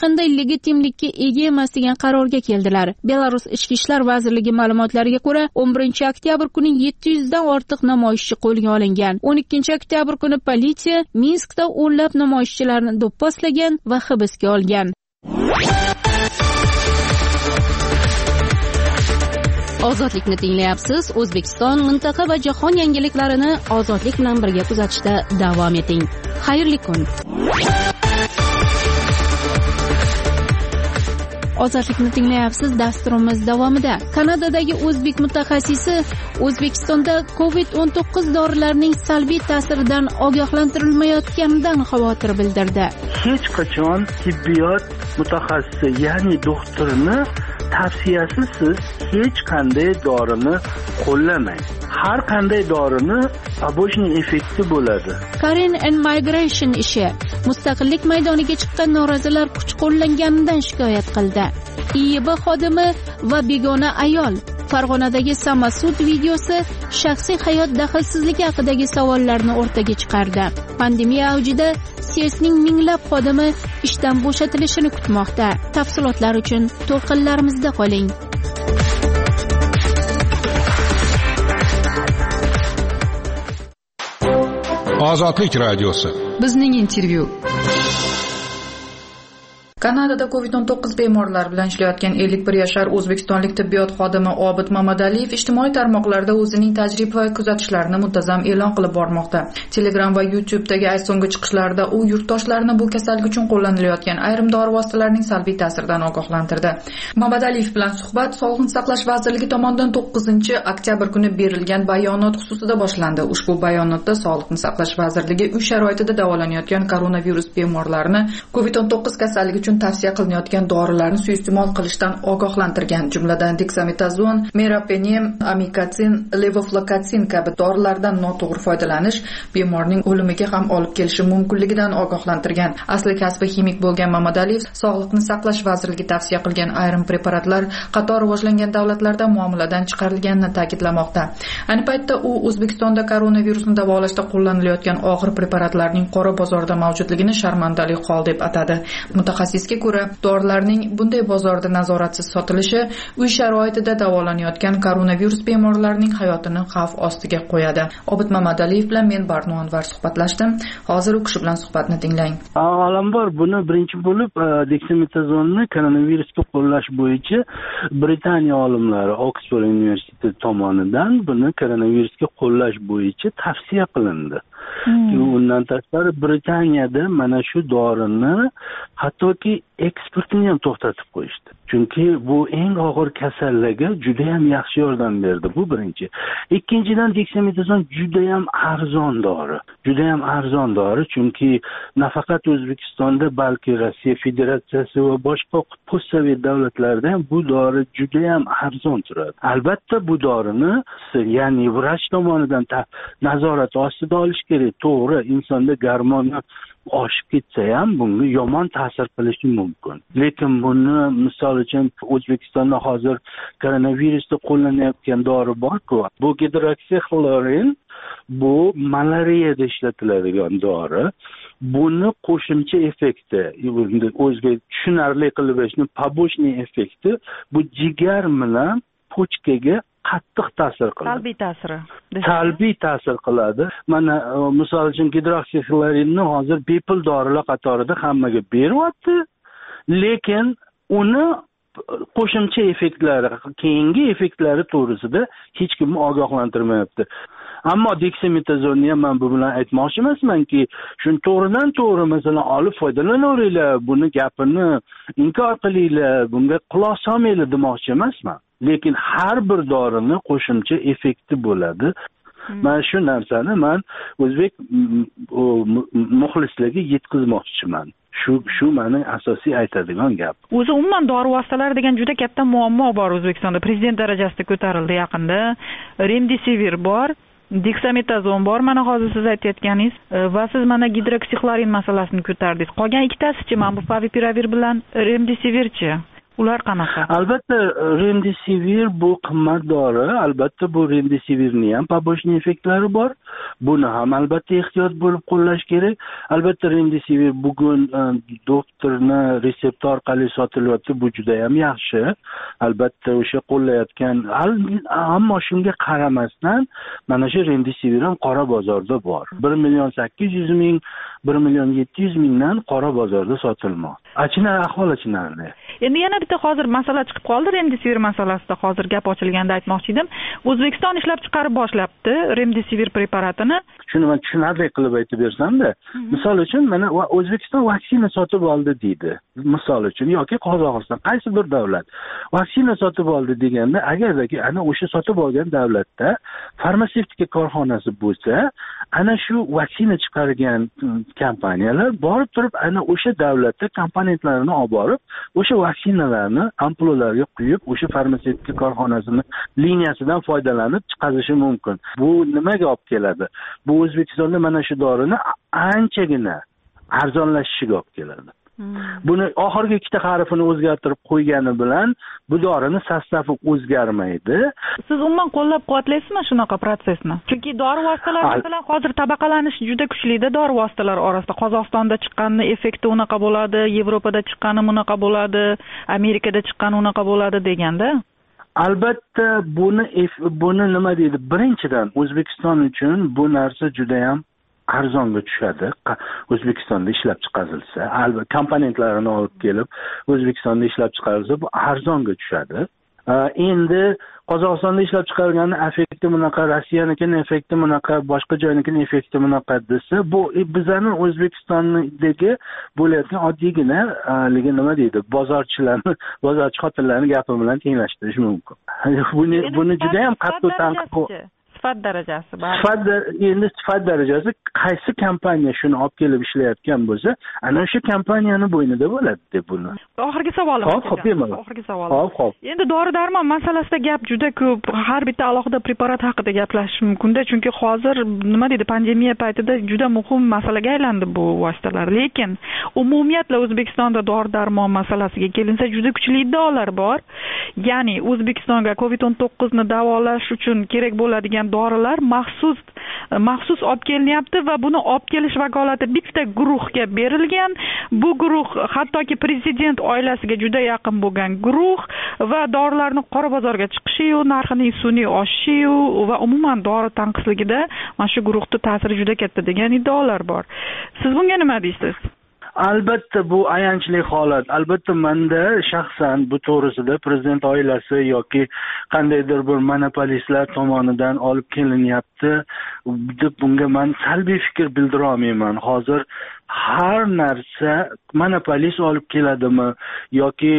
qanday legitimlikka ega emas degan qarorga keldilar. Belarus ichki ishlar vazirligi ma'lumotlariga ko'ra, o'n birinchi oktyabr kuni yetti yuzdan ortiq namoyishchi qo'lga olingan. o'n ikkinchi oktyabr kuni politsiya Minskda o'nlab namoyishchilarni do'pposlagan va hibsga olgan. Ozodlikni tinglayapsiz. O'zbekiston, mintaqa va jahon yangiliklarini ozodlik bilan birga kuzatishda davom eting. Xayrli kun. Ozodlikni tinglayapsiz. Dasturimiz davomida Kanadadagi o'zbek mutaxassisi O'zbekistonda covid o'n to'qqiz dorilarining salbiy ta'siridan ogohlantirilmayotganidan xavotir bildirdi. Hech qachon tibbiyot mutaxassisi, ya'ni doktorni tavsiyasiz siz hech qanday dorini qo'llamang. Har qanday dorini побочный effekti bo'ladi. Karen and Migration ishi mustaqillik maydoniga chiqqan norozilar kuch qo'llanganidan shikoyat qildi. I Y B xodimi va begona ayol. Farg'onadagi Samasud videosi shaxsiy hayot daxlsizligi haqidagi savollarni o'rtaga chiqardi. Pandemiya avjida C S ning minglab xodimi ishdan bo'shatilishini kutmoqda. Tafsilotlar uchun to'lqinlarimizda qoling. Ozodlik radiosi. Bizning intervyu. Kanadada covid o'n to'qqiz bemorlar bilan ishlayotgan ellik bir yashar o'zbekistonlik tibbiyot xodimi Obid Mamadaliyev ijtimoiy tarmoqlarda o'zining tajriba va kuzatishlarini muntazam e'lon qilib bormoqda. Telegram va YouTube'dagi ay so'nggi chiqishlarida u yurtdoshlarini bu kasallik uchun qo'llanilayotgan ayrim dori vositalarining salbiy ta'siridan ogohlantirdi. Mamadaliyev bilan suhbat Sog'liqni saqlash vazirligi tomonidan to'qqizinchi oktyabr kuni berilgan bayonot xususida boshlandi. Ushbu bayonotda Sog'liqni saqlash vazirligi uy sharoitida davolanayotgan koronavirus bemorlarini covid o'n to'qqiz kasalligi uchun tavsiya qilinayotgan dorilarni suiiste'mol qilishdan ogohlantirgan, jumladan dexametazon, meropenem, amikatsin, levofloxacin kabi dorilardan noto'g'ri foydalanish bemorning o'limiga ham olib kelishi mumkinligidan ogohlantirgan. Asli kasbi ximik bo'lgan Mamadaliyev Sog'liqni saqlash vazirligi tavsiya qilgan ayrim preparatlar qator rivojlangan davlatlarda muomaladan chiqarilganini ta'kidlamoqda. Ayni paytda u O'zbekistonda koronavirusni davolashda qo'llanilayotgan og'ir preparatlarning qora bozorda mavjudligini sharmandali hol deb atadi. Mutaxassisga ko'ra, dorilarning bunday bozorda nazoratsiz sotilishi uy sharoitida davolanayotgan koronavirus bemorlarining hayotini xavf ostiga qo'yadi. Obid Mamadaliyev bilan men Barno Anvar suhbatlashdim. Hozir u kishi bilan suhbatni tinglang. Avvalambor buni birinchi bo'lib dexametazonni koronavirusga qo'llash bo'yicha Britaniya olimlari Oxford universiteti tomonidan buni koronavirusga qo'llash bo'yicha tavsiya qilindi. Hmm. Undan tashqari Britaniyada mana shu dorini hattoki eksportini ham to'xtatib qo'yishdi. Chunki bu eng og'ir kasallarga juda ham yaxshi yordam berdi. Bu birinchi. Ikkinchidan dexametazon juda ham arzon dori. Juda ham arzon dori, chunki nafaqat O'zbekistonda, balki Rossiya Federatsiyasi va boshqa postsovet davlatlarida ham bu dori juda ham arzon turadi. Albatta bu dorini, ya'ni vrach tomonidan nazorat ostida olish kerak. To'g'ri, insonda gormonlar oshib ketsa ham bunga yomon ta'sir qilishi mumkin. Lekin buni misol uchun O'zbekistonda hozir koronavirusda qo'llanayotgan dori bor-ku. Bu gidroksixlorin, bu malariyada ishlatiladigan dori. Buni qo'shimcha effekti, o'zga tushunarli qilib aytishni, побочный effekti bu jigar bilan pochkaga qattiq ta'sir qiladi. Salbiy ta'siri. Salbiy ta'sir qiladi. Mana misol uchun gidroksixlorinni hozir bepul dorilar qatorida hammaga beryapti, lekin uni qo'shimcha effektlari, keyingi effektlari to'g'risida hech kimni ogohlantirmayapti. Ammo dexametazonni ham men bu bilan aytmoqchi emasmanki, shuni to'g'ridan to'g'ri masalan olib foydalanaveringlar, buni gapini inkor qilinglar, bunga quloq solmanglar demoqchi emasman. Lekin har bir dorini qo'shimcha effekti bo'ladi. Mana shu narsani men o'zbek muxlislariga yetkazmoqchiman. Shu shu mening asosiy aytadigan gap. O'zi umuman dori vositalari degan juda katta muammo bor O'zbekistonda. Prezident darajasida ko'tarildi yaqinda. Remdesivir bor, dexametazon bor, mana hozir siz aytayotganingiz va siz mana gidroksixlorin masalasini ko'tardingiz. Qolgan ikkitasichi, mana bu favipiravir bilan remdesivirchi. Ular qanaqa? Albatta, remdesivir bu qimmat dori. Albatta, bu remdesivirning ham побочный effektlari bor. Buni ham albatta ehtiyot bo'lib qo'llash kerak. Albatta, remdesivir bugun doktorni resepti orqali sotilyapti. Bu juda ham yaxshi. Albatta, o'sha qo'llayotgan, ammo shunga qaramasdan mana shu remdesivir ham qora bozorda bor. bir million sakkiz yuz ming, bir million yetti yuz mingdan qora bozorda sotilmoqda. Achinarli, ahvol achinarli. Endi yana bitta hozir masala chiqib qoldi, remdesivir masalasida hozir gap ochilganda aytmoqchi edim. O'zbekiston ishlab chiqarib boshlabdi remdesivir preparatini. Shuni men tushunarli qilib aytib bersam-da, misol uchun mana O'zbekiston vaksina sotib oldi deydi. Misol uchun yoki Qozog'iston qaysi bir davlat vaksina sotib oldi deganda, agardaki ana o'sha sotib olgan davlatda farmatsevtika korxonasi bo'lsa, ana shu vaksina chiqargan kompaniyalar borib turib ana o'sha davlatda komponentlarini olib borib, o'sha vaksinalarni ampullarga quyib, o'sha farmatsevtika korxonasining liniyasidan foydalanib chiqarishi mumkin. Bu nimaga olib keladi? Bu O'zbekistonda mana shu dorini anchagina arzonlashishiga olib keladi. Buni oxirgi ikkita harfini o'zgartirib qo'ygani bilan bu dorini sostavi o'zgarmaydi. Siz umuman qo'llab-quvvatlaysizmi shunaqa prosesni? Chunki dori vositalari masalan hozir tabaqalanish juda kuchli-da dori vositalari orasida. Qozog'istonda chiqqani effekti unaqa bo'ladi, Yevropada chiqqani bunaqa bo'ladi, Amerikada chiqqani unaqa bo'ladi deganda. Albatta, buni buni nima deydi? Birinchidan O'zbekiston uchun bu narsa juda ham arzonga tushadi. O'zbekistonda ishlab chiqarilsa, albatta komponentlarini olib kelib O'zbekistonda ishlab chiqarilsa, bu arzonga tushadi. Endi Qozog'istonda ishlab chiqarganning effekti bunaqa, Rossiyanikining effekti bunaqa, boshqa joynikining effekti bunaqa desa, bu bizning O'zbekistondagi bo'layotgan oddiygina nima deydi, bozorchilarni, bozorchi xotinlarning gapi bilan tenglashtirish mumkin. Buni buni juda ham qattiq tanqid sifat darajasi bor. Sifat endi sifat darajasi qaysi kompaniya shuni olib kelib ishlayotgan bo'lsa, ana o'sha kompaniyani bo'ynida bo'ladi deb buni. Oxirgi savolim. Oxirgi savolim. Hop, hop. Endi dori-darmon masalasida gap juda ko'p. Har bitta alohida preparat haqida gaplashish mumkin-da, chunki hozir nima deydi, pandemiya paytida juda muhim masalaga aylandi bu vositalar. Lekin umumiyatla O'zbekistonda dori-darmon masalasiga kelinsa juda kuchli iddaolar bor. Ya'ni O'zbekistonga covid o'n to'qqiz ni davolash uchun kerak bo'ladigan dorilar maxsus maxsus olib kelinyapti va buni olib kelish vakolati bitta guruhga berilgan. Bu guruh hattoki prezident oilasiga juda yaqin bo'lgan guruh va dorilarning qora bozorga chiqishi, narxining sun'iy oshishi va umuman dori tanqisligida mana shu guruhning ta'siri juda katta degan iddaolar bor. Siz bunga nima deysiz? Albatta, bu ayanchli holat. Albatta, menda shaxsan bu to'g'risida prezident oilasi yoki qandaydir bir monopolistlar tomonidan olib kelinyapti deb bunga men salbiy fikr bildira olmayman. Hozir har narsa monopolist olib keladimi yoki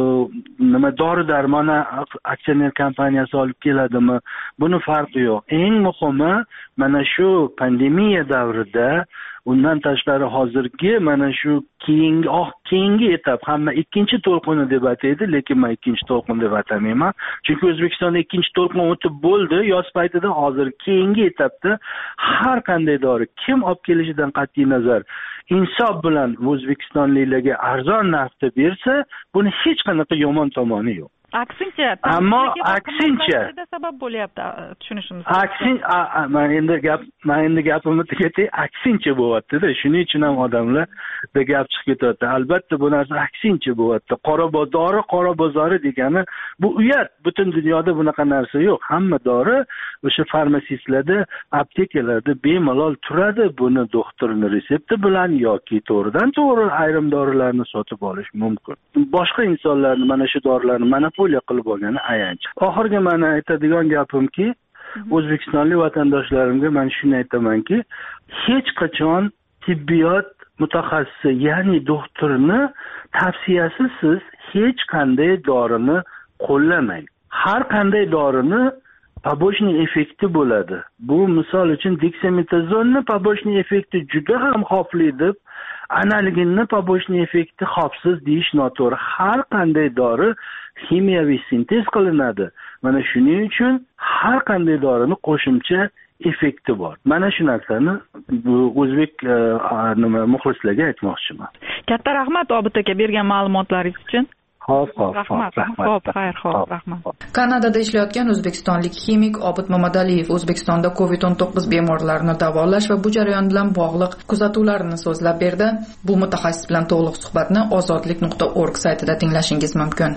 nima dori-darmon aksioner kompaniyasi olib keladimi, buni farqi yo'q. Eng muhimi mana shu pandemiya davrida, undan tashqari hozirgi mana shu keyingi oh keyingi etap, hamma ikkinchi to'lqini deb ataydi, lekin men ikkinchi to'lqin deb atamayman. Chunki O'zbekistonda ikkinchi to'lqin o'tib bo'ldi, yoz paytida. Hozir keyingi etapda har qanday dori kim olib kelishidan qat'iy nazar insof bilan O'zbekistonliklarga arzon narxda bersa, buni hech qanaqa yomon tomoni yo'q. Aksincha, ammo aksincha sabab bo'lyapti, tushunishimiz. Aksin, men endi gap, men endi gapimni tugatay, aksincha bo'lyapti-da. Shuning uchun ham odamlarda gap chiqib ketyapti. Albatta, bu narsa aksincha bo'lyapti. Qora dori, qora bozori degani bu uyat. Butun dunyoda bunaqa narsa yo'q. Hamma dori o'sha farmatsistlarda, aptekalarda bemalol turadi. Buni doktorning resepti bilan yoki to'g'ridan to'g'ri ayrim dorilarni sotib olish mumkin. Boshqa insonlarni mana shu dorilarni monopoliya qilib olgani ayanch. Oxirgi meni aytadigan gapimki, o'zbekistonlik vatandoshlarimga men shuni aytamanki, hech qachon tibbiyot mutaxassisi, ya'ni doktorni tavsiyasiz siz hech qanday dorini qo'llamang. Har qanday dorini побочный effekti bo'ladi. Bu misol uchun deksametazonni побочный effekti juda ham xavfli deb, analginni побочный effekti xavfsiz deyish noto'g'ri. Har qanday dori kimyoviy sintez qilinadi. Mana shuning uchun har qanday dorini qo'shimcha effekti bor. Mana shu narsani o'zbek nima muxlislarga aytmoqchiman. Katta rahmat Obid aka bergan ma'lumotlaringiz uchun. Xo'p, xo'p, rahmat. Xo'p, xayr, xo'p, rahmat. Kanadada ishlayotgan o'zbekistonlik ximik Obid Mamadaliyev O'zbekistonda covid o'n to'qqiz bemorlarini davolash va bu jarayon bilan bog'liq kuzatuvlarini so'zlab berdi. Bu mutaxassis bilan to'liq suhbatni ozodlik nuqta org saytida tinglashingiz mumkin.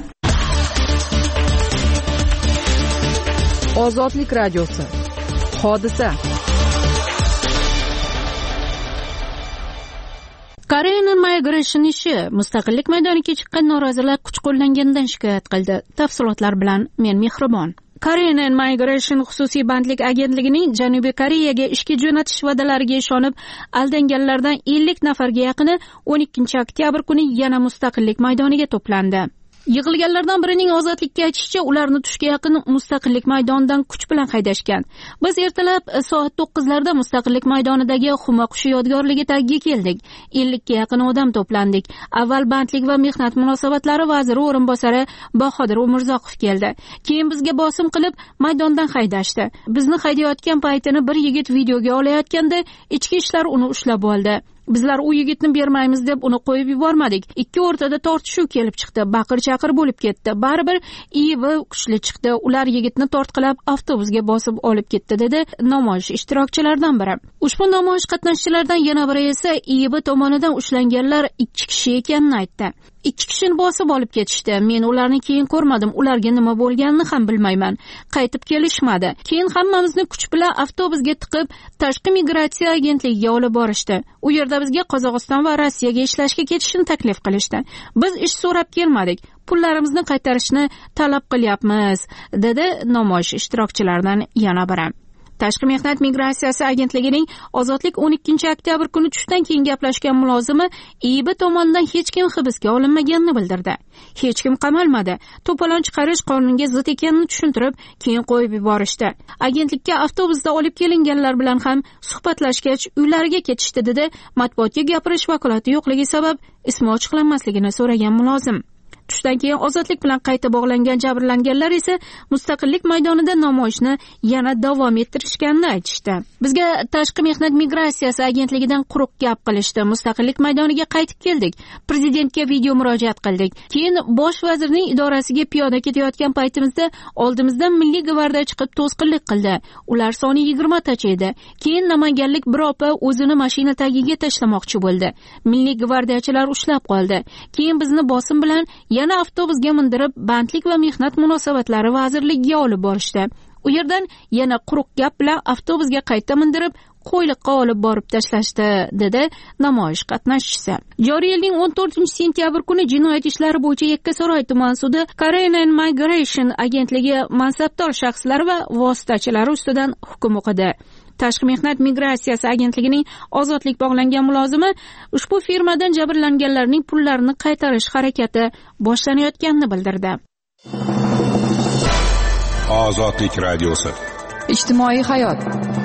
Ozodlik radiosi. Hodisa. Korean Migration ishi mustaqillik maydoniga chiqqan norozilar kuch qo'llanganidan shikoyat qildi. Tafsilotlar bilan men Mehribon. Korean Migration xususiy bandlik agentligining Janubiy Koreyaga ishga jo'natish va'dalariga ishonib aldanganlardan ellik nafarga yaqini o'n ikkinchi oktyabr kuni yana mustaqillik maydoniga to'plandi. Yig'ilganlardan birining ozodlikka aytishicha, ularni tushga yaqin mustaqillik maydonidan kuch bilan haydashgan. Biz ertalab soat to'qqizlarda mustaqillik maydonidagi Xuma qushi yodgorligi tagiga keldik. ellikka yaqin odam to'plandik. Avval bandlik va mehnat munosabatlari vaziri o'rinbosari Bahodir Umurzoqov keldi. Keyin bizga bosim qilib maydondan haydashdi. Bizni haydayotgan paytini bir yigit videoga olayotganda ichki ishlar uni ushlab oldi. Bizlar u yigitni bermaymiz deb uni qo'yib yubormadik. Ikki o'rtada tortishuv kelib chiqdi. Baqir-chaqir bo'lib ketdi. Baribir ivi kuchli chiqdi. Ular yigitni tortqilab avtobusga bosib olib ketdi, dedi namoyish ishtirokchilaridan biri. Ushbu namoyish qatnashchilaridan yana biri esa ivi tomonidan ushlanganlar ikki kishi ekanini aytdi. Ikki kishini bosib olib ketishdi. Men ularni keyin ko'rmadim. Ularga nima bo'lganini ham bilmayman. Qaytib kelishmadi. Keyin hammamizni kuch bilan avtobusga tiqib, tashqi migratsiya agentligiga olib borishdi. U yerda bizga Qozog'iston va Rossiyaga ishlashga ketishni taklif qilishdi. Biz ish so'rab kelmadik. Pullarimizni qaytarishni talab qilyapmiz, dedi namoyish ishtirokchilaridan yana biri. Tashqi mehnat migratsiyasi agentligining ozodlik o'n ikkinchi oktyabr kuni tushdan keyin gaplashgan mulozimi I B tomonidan hech kim hibsga olinmaganini bildirdi. Hech kim qamalmadi. To'polon chiqarish qonunga zid ekanini tushuntirib, keyin qo'yib yuborishdi. Agentlikka avtobusda olib kelinganlar bilan ham suhbatlashgach, uylariga ketishdi, dedi matbuotga gapirish vakolati yo'qligi sabab ismi ochiqlanmasligini so'ragan mulozim. Tushdan keyin ozodlik bilan qayta bog'langan jabrlanganlar esa mustaqillik maydonida namoyishni yana davom ettirishganini aytishdi. Bizga tashqi mehnat migratsiyasi agentligidan quruq gap qilishdi. Mustaqillik maydoniga qaytib keldik. Prezidentga video murojaat qildik. Keyin bosh vazirning idorasiga piyoda ketayotgan paytimizda oldimizdan milliy gvardiya chiqib to'sqinlik qildi. Ular soni yigirma tacha edi. Keyin namanganlik bir opa o'zini mashina tagiga tashlamoqchi bo'ldi. Milliy gvardiyachilar ushlab qoldi. Keyin bizni bosim bilan yana avtobusga mindirib bandlik va mehnat munosabatlari vazirligiga olib borishdi. U yerdan yana quruq gap bilan avtobusga qayta mindirib qo'yliqqa olib borib tashlashdi, dedi namoyish qatnashchisi. Joriy yilning o'n to'rtinchi sentyabr kuni jinoyat ishlari bo'yicha Yakkasaroy tuman sudi Korean Migration agentligi mansabdor shaxslar va vositachilari ustidan hukm o'qidi. Tashqi mehnat migratsiyasi agentligining ozodlik bog'langan mulozimi ushbu firmadan jabrlanganlarning pullarini qaytarish harakati boshlanayotganini bildirdi. Ozodlik radiosi. Ijtimoiy hayot.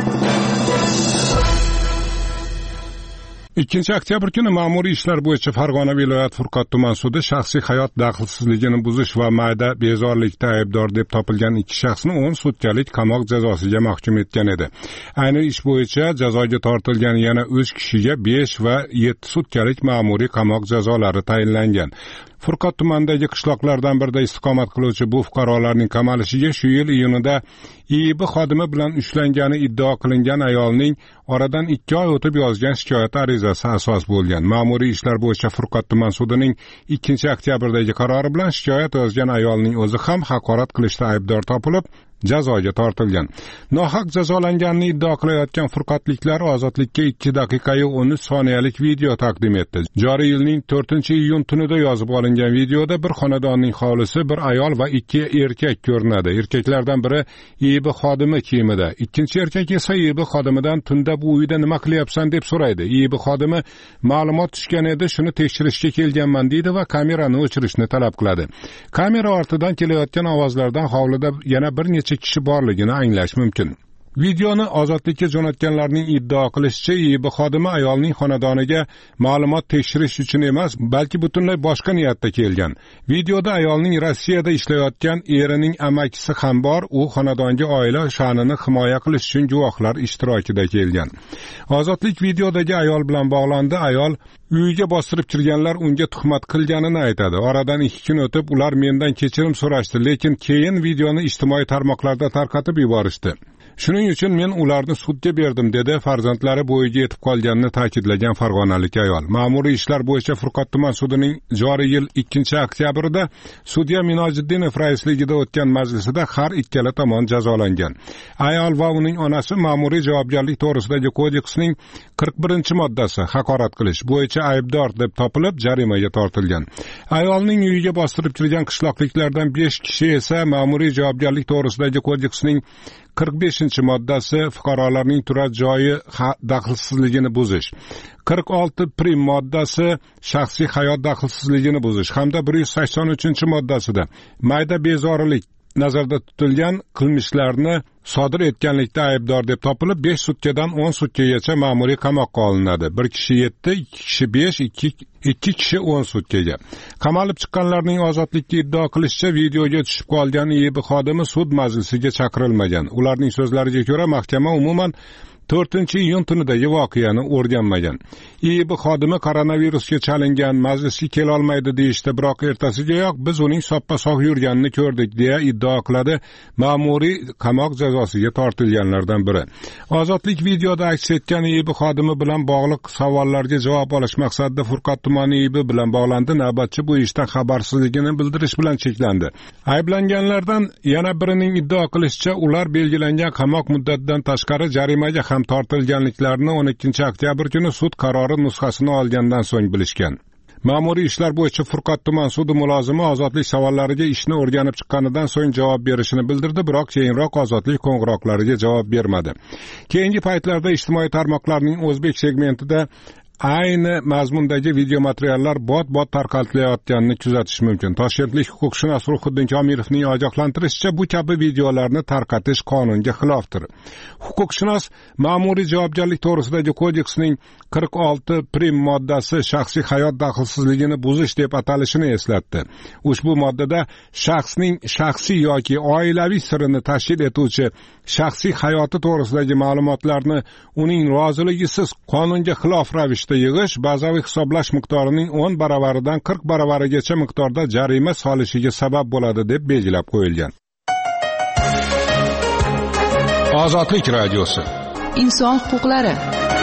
ikkinchi oktyabr kuni ma'muriy ishlar bo'yicha Farg'ona viloyat Furqat tuman sudi shaxsiy hayot daxlsizligini buzish va mayda bezorilikda aybdor deb topilgan ikki shaxsni o'n sutkalik qamoq jazosiga mahkum etgan edi. Ayni ish bo'yicha jazoga tortilgan yana uch kishiga besh va yetti sutkalik ma'muriy qamoq jazolari tayinlangan. Furqat tumanidagi qishloqlardan birida istiqomat qiluvchi bu fuqarolarning qamalishiga shu yil iyunida I B xodimi bilan ushlangani iddao qilingan ayolning oradan ikki oy o'tib yozgan shikoyat arizasi asos bo'lgan. Ma'muriy ishlar bo'yicha Furqat tuman sudining ikkinchi oktyabrdagi qarori bilan shikoyat yozgan ayolning o'zi ham haqorat qilishda aybdor topilib, jazoga tortilgan. Nohaq jazolanganini iddao qilayotgan furqatliklar ozodlikka ikki daqiqa o'n uch soniyalik video taqdim etdi. Joriy yilning to'rtinchi iyun tunida yozib olingan videoda bir xonadonning hovlisi, bir ayol va ikki erkak ko'rinadi. Erkaklardan biri I B xodimi kiyimida, ikkinchi erkak esa I B xodimidan tunda bu uyda nima qilyapsan deb so'raydi. I B xodimi ma'lumot tushgan edi, shuni tekshirishga kelganman deydi va kamerani o'chirishni talab qiladi. Kamera ortidan kelayotgan ovozlardan hovlida yana bir necha kishi borligini anglash mumkin. Videoni ozodlikka jo'natganlarning iddao qilishicha, I B xodimi ayolning xonadoniga ma'lumot tekshirish uchun emas, balki butunlay boshqa niyatda kelgan. Videoda ayolning Rossiyada ishlayotgan erining amakisi ham bor, u xonadonga oila sha'nini himoya qilish uchun guvohlar ishtirokida kelgan. Ozodlik videodagi ayol bilan bog'landi. Ayol uyiga bostirib kirganlar unga tuhmat qilganini aytadi. Oradan ikki kun o'tib ular mendan kechirim so'rashdi, lekin keyin videoni ijtimoiy tarmoqlarda tarqatib yuborishdi. Shuning uchun men ularni sudga berdim, dedi farzandlari bo'yiga yetib qolganini ta'kidlagan farg'onalik ayol. Ma'muriy ishlar bo'yicha Furqat tuman sudining joriy yil ikkinchi oktyabrida sudya Minojiddinov raisligida o'tgan majlisida har ikkala tomon jazolangan. Ayol va uning onasi ma'muriy javobgarlik to'g'risidagi kodeksning qirq birinchi moddasi haqorat qilish bo'yicha aybdor deb topilib jarimaga tortilgan. Ayolning uyiga bostirib kirgan qishloqliklardan besh kishi esa ma'muriy javobgarlik to'g'risidagi kodeksning qirq beshinchi moddasi fuqarolarning turar joyi daxlsizligini buzish, qirq olti prim moddasi shaxsiy hayot daxlsizligini buzish hamda bir yuz sakson uchinchi moddasida mayda bezorilik nazarda tutilgan qilmishlarni sodir etganlikda aybdor deb topilib besh sutkadan o'n sutkagacha ma'muriy qamoqqa olinadi. Bir kishi yetti, ikki kishi besh, ikki ikki kishi o'n sutkaga. Qamalib chiqqanlarning ozodlikka iddao qilishicha, videoga tushib qolgan I B xodimi sud majlisiga chaqirilmagan. Ularning so'zlariga ko'ra, mahkama umuman to'rtinchi iyun tunidagi voqeani o'rganmagan. I B xodimi koronavirusga chalingan, majlisga kela olmaydi deyishdi, biroq ertasigayoq biz uning soppa-sog' yurganini ko'rdik, deya iddao qiladi ma'muriy qamoq jazosiga tortilganlardan biri. Ozodlik videoda aks etgan I B xodimi bilan bog'liq savollarga javob olish maqsadida Furqat tumani I B bilan bog'landi. Navbatchi bu ishdan xabarsizligini bildirish bilan cheklandi. Ayblanganlardan yana birining iddao qilishicha, ular belgilangan qamoq muddatidan tashqari jarimaga ham tortilganliklarini o'n ikkinchi oktyabr kuni sud qarori nusxasini olgandan so'ng bilishgan. Ma'muriy ishlar bo'yicha Furqat tuman sudi mulozimi ozodlik savollariga ishni o'rganib chiqqanidan so'ng javob berishini bildirdi, biroq keyinroq ozodlik qo'ng'iroqlariga javob bermadi. Keyingi paytlarda ijtimoiy tarmoqlarning o'zbek segmentida ayni mazmundagi video materiallar bot-bot tarqatilayotganini kuzatish mumkin. Toshkentlik huquqshunos Ruhiddin Komilovning ogohlantirishicha, bu kabi videolarni tarqatish qonunga xilofdir. Huquqshunos ma'muriy javobgarlik to'g'risidagi kodeksning qirq olti prim moddasi shaxsiy hayot daxlsizligini buzish deb atalishini eslatdi. Ushbu moddada shaxsning shaxsiy yoki oilaviy sirini tashkil etuvchi shaxsiy hayoti to'g'risidagi ma'lumotlarni uning roziligisiz qonunga xilof ravishda yig'ish bazaviy hisoblash miqdorining o'n baravaridan qirq baravarigacha miqdorda jarima solishiga sabab bo'ladi deb belgilab qo'yilgan. Ozodlik radiosi. Inson huquqlari.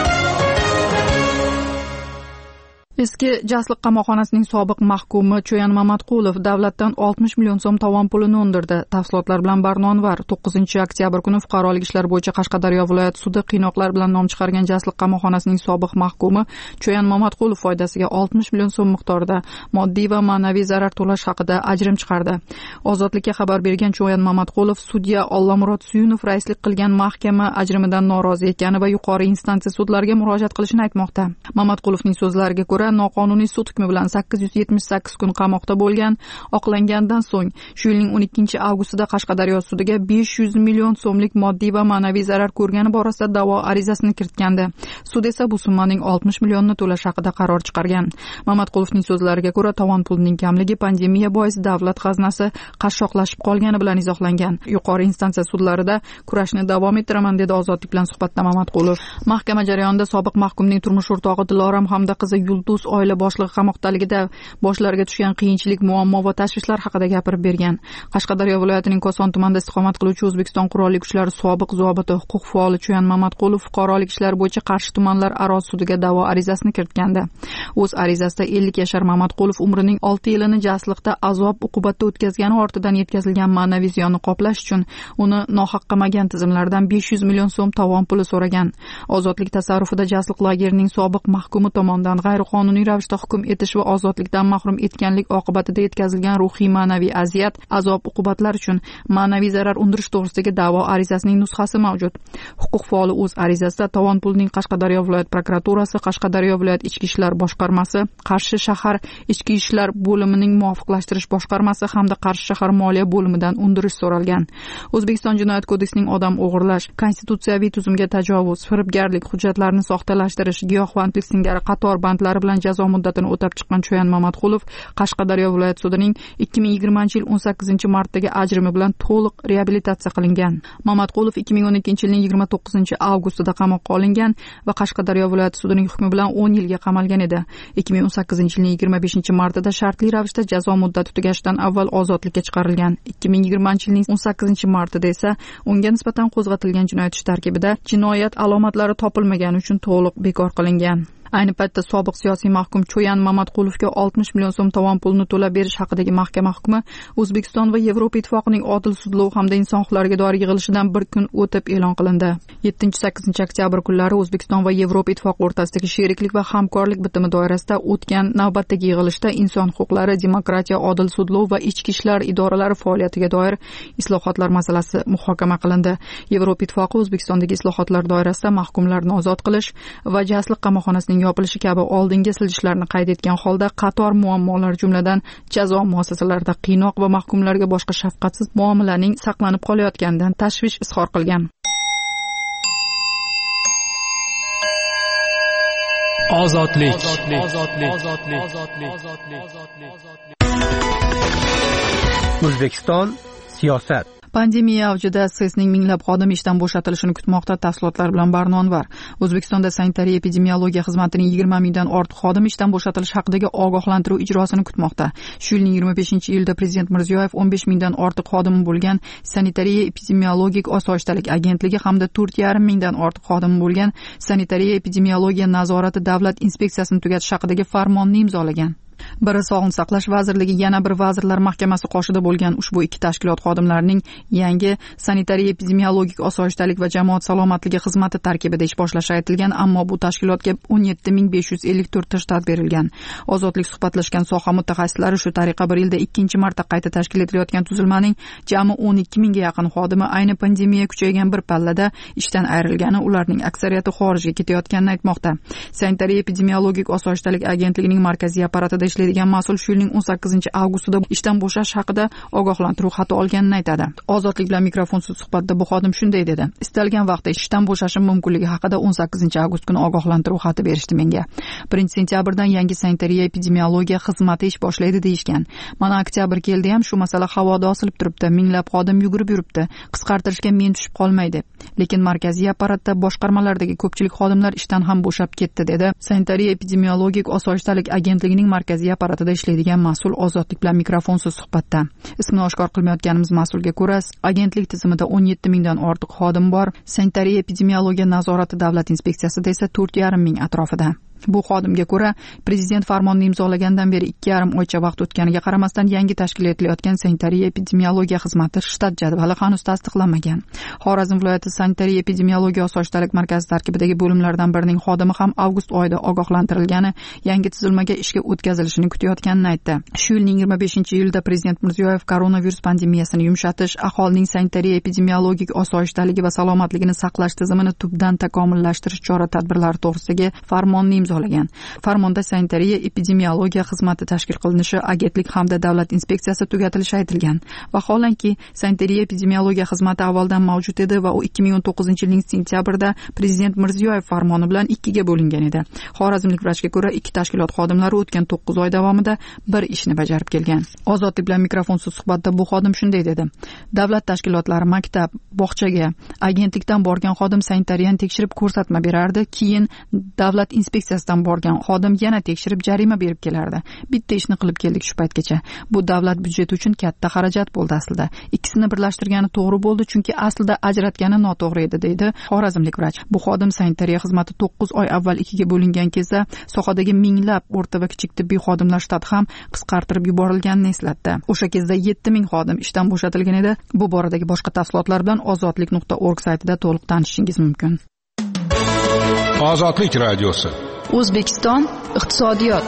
Eski Jasliq qamoqxonasining sobiq mahkumi Cho'yan Mamatqulov davlatdan oltmish million so'm tovon pulini undirdi. Tafsilotlar bilan Barnonvar. to'qqizinchi oktyabr kuni fuqarolik ishlar bo'yicha Qashqadaryo viloyat sudi qiynoqlar bilan nom chiqargan Jasliq qamoqxonasining sobiq mahkumi Cho'yan Mamatqulov foydasiga oltmish million so'm miqdorida moddiy va ma'naviy zarar to'lash haqida ajrim chiqardi. Ozodlikka xabar bergan Cho'yan Mamatqulov sudya Ollamurod Suyunov raislik qilgan mahkama ajrimidan norozi ekani va yuqori instansiya sudlariga murojaat qilishini aytmoqda. Mamatqulovning so'zlariga ko'ra, noqonuniy sud hukmi bilan sakkiz yuz yetmish sakkiz kun qamoqda bo'lgan, oqlangandan so'ng shu yilning o'n ikkinchi avgustida Qashqadaryo sudiga besh yuz million so'mlik moddiy va ma'naviy zarar ko'rgani borasida da'vo arizasini kiritgandi. Sud esa bu summaning oltmish millionni to'lash haqida qaror chiqargan. Mamatqulovning so'zlariga ko'ra, tovon pulning kamligi pandemiya bois davlat xaznasi qashshoqlashib qolgani bilan izohlangan. Yuqori instansiya sudlarida kurashni davom ettiraman, dedi Ozodlik bilan suhbatda Mamatqulov. Mahkama jarayonida sobiq mahkumning turmush o'rtog'i Diloram hamda qizi Yulduz oila boshlig'i qamoqdaligida boshlariga tushgan qiyinchilik, muammo va tashvishlar haqida gapirib bergan. Qashqadaryo viloyatining Koson tumanida istiqomat qiluvchi O'zbekiston Qurolli kuchlari sobiq zobiti, huquq faoli Cho'yan Mamatqulov fuqarolik ishlari bo'yicha Qarshi tumanlar aro sudiga da'vo arizasini kiritgandi. O'z arizasida ellik yashar Mamatqulov umrining olti yilini Jasliqda azob uqubatda o'tkazgani ortidan yetkazilgan ma'naviy ziyonni qoplash uchun uni nohaq qamagan tizimlardan besh yuz million so'm tovon puli so'ragan. Ozodlik tasarrufida Jasliq lagerining sobiq mahkumi tomonidan g'ayriqonuniy noqonuniy ravishda hukm etish va ozodlikdan mahrum etganlik oqibatida yetkazilgan ruhiy ma'naviy aziyat, azob, uqubatlar uchun ma'naviy zarar undirish to'g'risidagi da'vo arizasining nusxasi mavjud. Huquq faoli o'z arizasida tovon pulning Qashqadaryo viloyat prokuraturasi, Qashqadaryo viloyat ichki ishlar boshqarmasi, Qarshi shahar ichki ishlar bo'limining muvofiqlashtirish boshqarmasi hamda Qarshi shahar moliya bo'limidan undirish so'ralgan. O'zbekiston Jinoyat kodeksining odam o'g'irlash, konstitutsiyaviy tuzumga tajovuz, firibgarlik, hujjatlarni soxtalashtirish, giyohvandlik singari qator bandlari bilan jazo muddatini o'tab chiqqan Cho'yan Mamatqulov Qashqadaryo viloyat sudining ikki ming yigirmanchi yil o'n sakkizinchi martdagi ajrimi bilan to'liq reabilitatsiya qilingan. Mamatqulov ikki ming o'n ikkinchi yilning yigirma to'qqizinchi avgustida qamoqqa olingan va Qashqadaryo viloyat sudining hukmi bilan o'n yilga qamalgan edi. ikki ming o'n sakkizinchi yilning yigirma beshinchi martida shartli ravishda jazo muddati tugashidan avval ozodlikka chiqarilgan. ikki ming yigirmanchi yilning o'n sakkizinchi martida esa unga nisbatan qo'zg'atilgan jinoyat ishi tarkibida jinoyat alomatlari topilmagani uchun to'liq bekor qilingan. Ayni paytda sobiq siyosiy mahkum Cho'yan Mamatqulovga oltmish million so'm tovon pulini to'lab berish haqidagi mahkama hukmi O'zbekiston va Yevropa ittifoqining odil sudlov hamda inson huquqlariga doir yig'ilishidan bir kun o'tib e'lon qilindi. yettinchi sakkizinchi oktyabr kunlari O'zbekiston va Yevropa ittifoqi o'rtasidagi sheriklik va hamkorlik bitimi doirasida o'tgan navbatdagi yig'ilishda inson huquqlari, demokratiya, odil sudlov va ichki ishlar idoralari faoliyatiga doir islohotlar masalasi muhokama qilindi. Yevropa ittifoqi O'zbekistondagi islohotlar doirasida mahkumlarni ozod qilish va jasliq qamoqxonasining yopilishi kabi oldingi siljishlarni qayd etgan holda qator muammolar, jumladan jazo muassasalarida qiynoq va mahkumlarga boshqa shafqatsiz muomalaning saqlanib qolayotganidan tashvish izhor qilgan. Ozodlik. O'zbekiston siyosat. Pandemiya avjida S E S'ning minglab xodimi ishdan bo'shatilishini kutmoqda. Tafsilotlar bilan Barnon var. O'zbekistonda sanitariya epidemiologiya xizmatining yigirma mingdan ortiq xodimi ishdan bo'shatilish haqidagi ogohlantiruv ijrosini kutmoqda. Shu yilning yigirma beshinchi iyulda Prezident Mirziyoyev o'n besh mingdan ortiq xodimi bo'lgan sanitariya epidemiologik osoyishtalik agentligi hamda to'rt yarim mingdan ortiq xodimi bo'lgan sanitariya epidemiologiya nazorati davlat inspeksiyasini tugatish haqidagi farmonni imzolagan. Biri Sog'liqni saqlash vazirligi, yana bir vazirlar mahkamasi qoshida bo'lgan ushbu ikki tashkilot xodimlarining yangi sanitariya epidemiologik osoyishtalik va jamoat salomatligi xizmati tarkibida ish boshlashi aytilgan, ammo bu tashkilotga o'n yetti ming besh yuz ellik to'rt ta shtat berilgan. Ozodlik suhbatlashgan soha mutaxassislari shu tariqa bir yilda ikkinchi marta qayta tashkil etilayotgan tuzilmaning jami o'n ikki mingga yaqin xodimi ayni pandemiya kuchaygan bir pallada ishdan ayrilgani, ularning aksariyati xorijga ketayotganini aytmoqda. Sanitariya epidemiologik osoyishtalik agentligining markaziy apparatida ishlaydigan mas'ul shu yilning o'n sakkizinchi avgustida ishdan bo'shash haqida ogohlantiruv xati olganini aytadi. Ozodlik bilan mikrofonsiz suhbatda bu xodim shunday dedi: "Istalgan vaqtda ishdan bo'shashim mumkinligi haqida o'n sakkizinchi avgust kuni ogohlantiruv xati berishdi menga. birinchi sentyabrdan yangi sanitariya epidemiologiya xizmati ish boshlaydi deyishgan. Mana oktyabr keldi ham shu masala havoda osilib turibdi. Minglab xodim yugurib yuribdi. Qisqartirishga men tushib qolmaydi. Lekin markaziy apparatda boshqarmalardagi ko'pchilik xodimlar ishdan ham bo'shab ketdi", dedi sanitariya epidemiologik osoyishtalik agentligining markaziy apparatida ishlaydigan mas'ul Ozodlik bilan mikrofonsiz suhbatda. Ismini oshkor qilmayotganimiz mas'ulga ko'ra, agentlik tizimida o'n yetti mingdan ortiq xodim bor. Sanitariya epidemiologiya nazorati davlat inspeksiyasida esa to'rt yarim ming atrofida. Bu xodimga ko'ra, prezident farmonni imzolagandan beri ikki yarim oycha vaqt o'tganiga qaramasdan yangi tashkil etilayotgan sanitariya epidemiologiya xizmati shtat jadvali hanuz tasdiqlanmagan. Xorazm viloyati sanitariya epidemiologiya osoyishtalik markazi tarkibidagi bo'limlardan birining xodimi ham avgust oyida ogohlantirilgani, yangi tuzilmaga ishga o'tkazilishini kutayotganini aytdi. Shu yilning yigirma beshinchi iyulda Prezident Mirziyoyev koronavirus pandemiyasini yumshatish, aholining sanitariya epidemiologik osoyishtaligi va salomatligini saqlash tizimini tubdan takomillashtirish chora-tadbirlari to'g'risidagi farmonni imzolagan. Farmonda sanitariya epidemiologiya xizmati tashkil qilinishi, agentlik hamda davlat inspeksiyasi tugatilishi aytilgan. Vaholanki, sanitariya epidemiologiya xizmati avvaldan mavjud edi va u ikki ming o'n to'qqizinchi yilning sentyabrida Prezident Mirziyoyev farmoni bilan ikkiga bo'lingan edi. Xorazmlik vrachga ko'ra, ikki tashkilot xodimlari o'tgan to'qqiz oy davomida bir ishni bajarib kelgan. Ozodlik bilan mikrofonsiz suhbatda bu xodim shunday dedi: "Davlat tashkilotlari maktab, bog'chaga, agentlikdan borgan xodim sanitariyani tekshirib ko'rsatma berardi, keyin davlat inspeksiyasidan borgan xodim yana tekshirib jarima berib kelardi. Bitta ishni qilib keldik shu paytgacha. Bu davlat byudjeti uchun katta xarajat bo'ldi aslida. Ikkisini birlashtirgani to'g'ri bo'ldi, chunki aslida ajratgani noto'g'ri edi", deydi xorazmlik vrach. Bu xodim sanitariya xizmati to'qqiz oy avval ikkiga bo'lingan kezda sohadagi minglab o'rta va kichik tibbiy xodimlar shtati ham qisqartirib yuborilganini eslatdi. O'sha kezda yetti ming xodim ishdan bo'shatilgan edi. Bu boradagi boshqa tafsilotlar bilan ozodlik nuqta org saytida to'liq tanishishingiz mumkin. Ozodlik radiosi. O'zbekiston iqtisodiyot.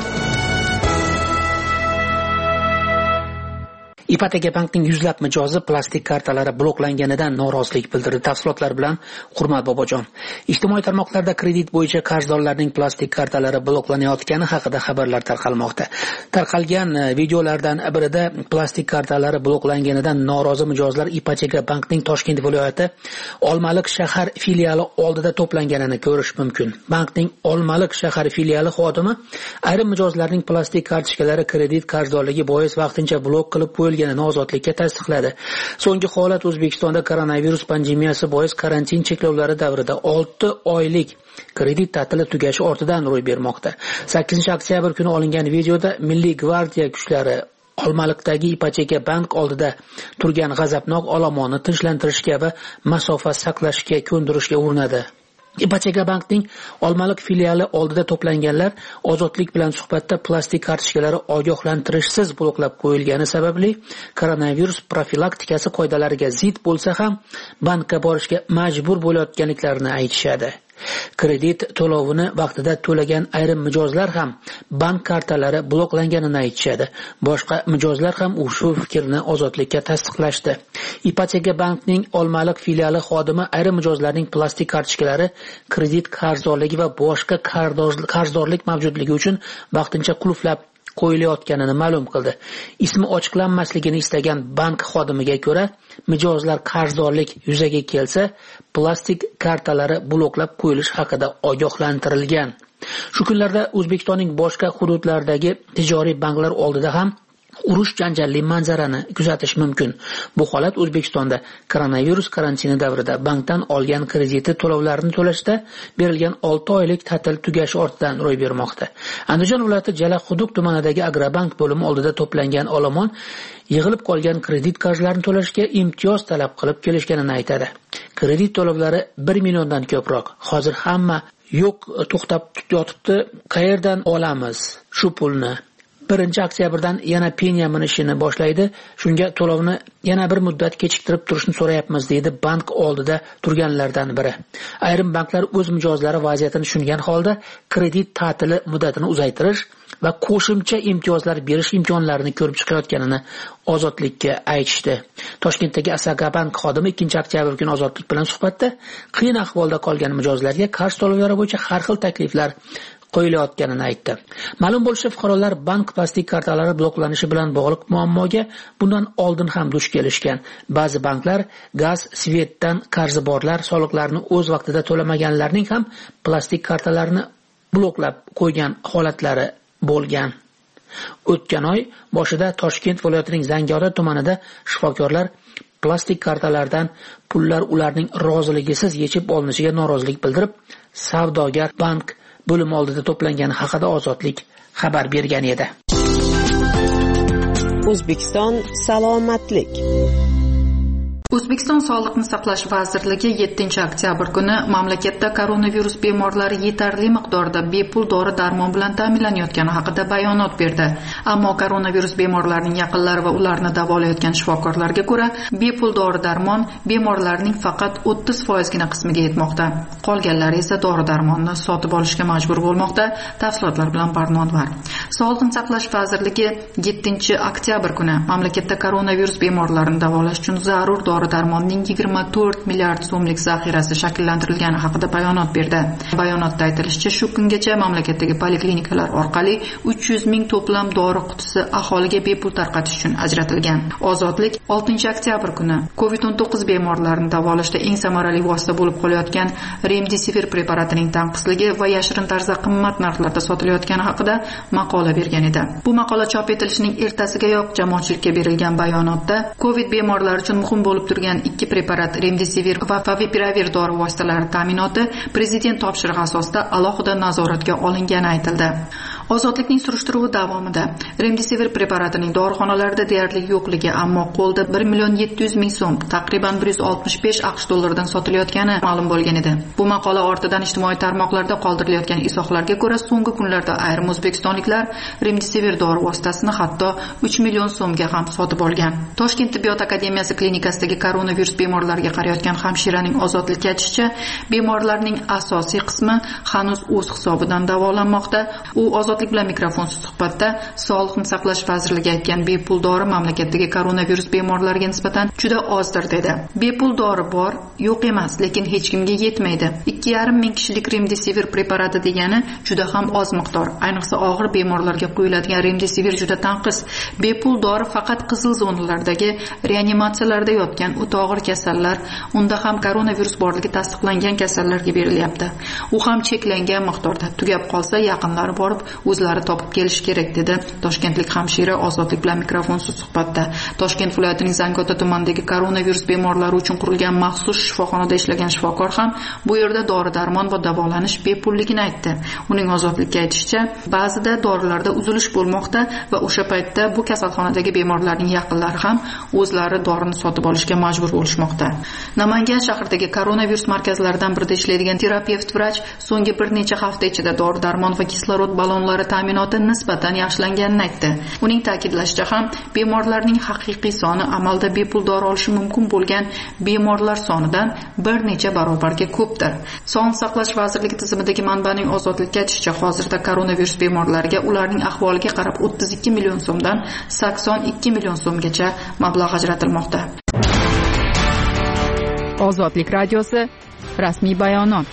Ipoteka bankning yuzlab mijozi plastik kartalari bloklanganidan norozilik bildirdi. Tafsilotlar bilan Hurmat Bobojon. Ijtimoiy tarmoqlarda kredit bo'yicha qarzdorlarning plastik kartalari bloklanayotgani haqida xabarlar tarqalmoqda. Tarqalgan videolardan birida plastik kartalari bloklanganidan norozi mijozlar Ipoteka bankning Toshkent viloyati Olmaliq shahar filiali oldida to'planganini ko'rish mumkin. Bankning Olmaliq shahar filiali xodimi ayrim mijozlarning plastik kartochkalari kredit qarzdorligi bois vaqtincha blok qilib qo'yilgan ozodlikka tasdiqladi. So'nggi holat O'zbekistonda koronavirus pandemiyasi bois karantin cheklovlari davrida olti oylik kredit ta'tili tugashi ortidan ro'y bermoqda. sakkizinchi oktyabr kuni olingan videoda Milliy gvardiya kuchlari Olmaliqdagi Ipoteka bank oldida turgan g'azabnok olomonni tinchlantirishga va masofa saqlashga ko'ndirishga urinadi. Ipoteka bankning Olmaliq filiali oldida to'planganlar ozodlik bilan suhbatda plastik kartochkalari ogohlantirishsiz bloklab qo'yilgani sababli koronavirus profilaktikasi qoidalariga zid bo'lsa ham bankka borishga majbur bo'layotganliklarini aytishadi. Kredit to'lovini vaqtida to'lagan ayrim mijozlar ham bank kartalari bloklanganini aytishadi. Boshqa mijozlar ham shu fikrni ozodlikka tasdiqlashdi. Ipoteka bankning Olmaliq filiali xodimi ayrim mijozlarning plastik kartochkalari kredit qarzdorligi va boshqa qarzdorlik mavjudligi uchun vaqtincha qulflab qo'yilayotganini ma'lum qildi. Ismi ochiqlanmasligini istagan bank xodimiga ko'ra, mijozlar qarzdorlik yuzaga kelsa, plastik kartalari bloklab qo'yilish haqida ogohlantirilgan. Shu kunlarda O'zbekistonning boshqa hududlaridagi tijoriy banklar oldida ham urush janjalli manzarani kuzatish mumkin. Bu holat O'zbekistonda koronavirus karantini davrida bankdan olgan krediti to'lovlarini to'lashda berilgan olti oylik ta'til tugashi ortidan ro'y bermoqda. Andijon viloyati Jalaquduq tumanidagi Agrobank bo'limi oldida to'plangan olomon yig'ilib qolgan kredit qarzlarini to'lashga imtiyoz talab qilib kelishganini aytadi. Kredit to'lovlari bir milliondan ko'proq. Hozir hamma yo'q to'xtab yotibdi. Qayerdan olamiz shu pulni? birinchi oktyabrdan yana penya minishini boshlaydi. Shunga to'lovni yana bir muddat kechiktirib turishni so'rayapmiz, deydi bank oldida turganlardan biri. Ayrim banklar o'z mijozlari vaziyatini tushungan holda kredit ta'tili muddatini uzaytirish va qo'shimcha imtiyozlar berish imkonlarini ko'rib chiqayotganini ozodlikka aytishdi. Toshkentdagi Asagabank xodimi ikkinchi oktyabr kuni ozodlik bilan suhbatda qiyin ahvolda qolgan mijozlarga qarz to'lovlari bo'yicha har xil takliflar qo'yilayotganini aytdi. Ma'lum bo'lishicha, fuqarolar bank plastik kartalari bloklanishi bilan bog'liq muammoga bundan oldin ham duch kelishgan. Ba'zi banklar gaz, svetdan qarzi borlar, soliqlarni o'z vaqtida to'lamaganlarning ham plastik kartalarini bloklab qo'ygan holatlari bo'lgan. O'tgan oy boshida Toshkent viloyatining Zangiota tumanida shifokorlar plastik kartalardan pullar ularning roziligisiz yechib olinishiga norozilik bildirib, savdogar bank bo'lim oldida to'plangani haqida ozodlik xabar bergan edi. O'zbekiston salomatlik. O'zbekiston Sog'liqni saqlash vazirligi yettinchi oktyabr kuni mamlakatda koronavirus bemorlari yetarli miqdorda bepul dori-darmon bilan ta'minlanayotgani haqida bayonot berdi. Ammo koronavirus bemorlarining yaqinlari va ularni davolayotgan shifokorlarga ko'ra, bepul dori-darmon bemorlarning faqat o'ttiz foizgina qismiga yetmoqda. Qolganlari esa dori-darmonni sotib olishga majbur bo'lmoqda. Tafsilotlar bilan Barnonvar. Sog'liqni saqlash vazirligi yettinchi oktyabr kuni mamlakatda koronavirus bemorlarini davolash uchun zarur dori-darmonning yigirma to'rt milliard so'mlik zaxirasi shakllantirilgani haqida bayonot berdi. Bayonotda aytilishicha, shu kungacha mamlakatdagi poliklinikalar orqali uch yuz ming to'plam dori qutisi aholiga bepul tarqatish uchun ajratilgan. Ozodlik oltinchi oktyabr kuni covid o'n to'qqiz bemorlarini davolashda eng samarali vosita bo'lib qolayotgan Remdesivir preparatining tanqisligi va yashirin tarzda qimmat narxlarda sotilayotgani haqida maqola bergan edi. Bu maqola chop etilishining ertasigayoq jamoatchilikka berilgan bayonotda covid bemorlari uchun muhim bo'lib turgan ikki preparat Remdesivir va Favipiravir dori vositalari ta'minoti prezident topshirig'i asosida alohida nazoratga olingani aytildi. Ozodlikning surishtiruvi davomida Remdesivir preparatining dorixonalarda deyarli yo'qligi, ammo qo'lda bir million yetti yuz ming so'm, taqriban bir yuz oltmish besh aqsh dollaridan sotilayotgani ma'lum bo'lgan edi. Bu maqola ortidan ijtimoiy tarmoqlarda qoldirilayotgan izohlarga ko'ra, so'nggi kunlarda ayrim o'zbekistonliklar Remdesivir dori vositasini hatto uch million so'mga ham sotib olgan. Toshkent tibbiyot akademiyasi klinikasidagi koronavirus bemorlariga qarayotgan hamshiraning Ozodlikka aytishicha, bemorlarning asosiy qismi hanuz o'z hisobidan davolanmoqda. U Ozodlik bilan mikrofonsiz suhbatda Sog'liqni saqlash vazirligi aytgan bepul dori mamlakatdagi koronavirus bemorlariga nisbatan juda ozdir dedi. Bepul dori bor, yo'q emas, lekin hech kimga yetmaydi. ikki yarim ming kishilik Remdesivir preparati degani juda ham oz miqdor. Ayniqsa og'ir bemorlarga quyiladigan Remdesivir juda tanqis. Bepul dori faqat qizil zonalardagi reanimatsiyalarda yotgan o'ta og'ir kasallar, unda ham koronavirus borligi tasdiqlangan kasallarga berilyapti. U ham cheklangan miqdorda. Tugab qolsa yaqinlari borib o'zlari topib kelish kerak dedi toshkentlik hamshira Ozodlik bilan mikrofonsiz suhbatda. Toshkent viloyatining Zangiota tumanidagi koronavirus bemorlari uchun qurilgan maxsus shifoxonada ishlagan shifokor ham bu yerda dori-darmon va davolanish bepulligini aytdi. Uning Ozodlikka aytishicha, ba'zida dorilarda uzilish bo'lmoqda va o'sha paytda bu kasalxonadagi bemorlarning yaqinlari ham o'zlari dorini sotib olishga majbur bo'lishmoqda. Namangan shahridagi koronavirus markazlaridan birida ishlaydigan terapevt vrach so'nggi bir necha hafta ichida dori-darmon va kislorod ballonlari ta'minoti nisbatan yaxshilanganini aytdi. Uning ta'kidlashicha ham bemorlarning haqiqiy soni amalda bepul dori olishi mumkin bo'lgan bemorlar sonidan bir necha barobarga ko'pdir. Sog'liqni saqlash vazirligi tizimidagi manbaning Ozodlikka aytishicha, hozirda koronavirus bemorlariga ularning ahvoliga qarab o'ttiz ikki million so'mdan sakson ikki million so'mgacha mablag' ajratilmoqda. Ozodlik radiosi rasmiy bayonot.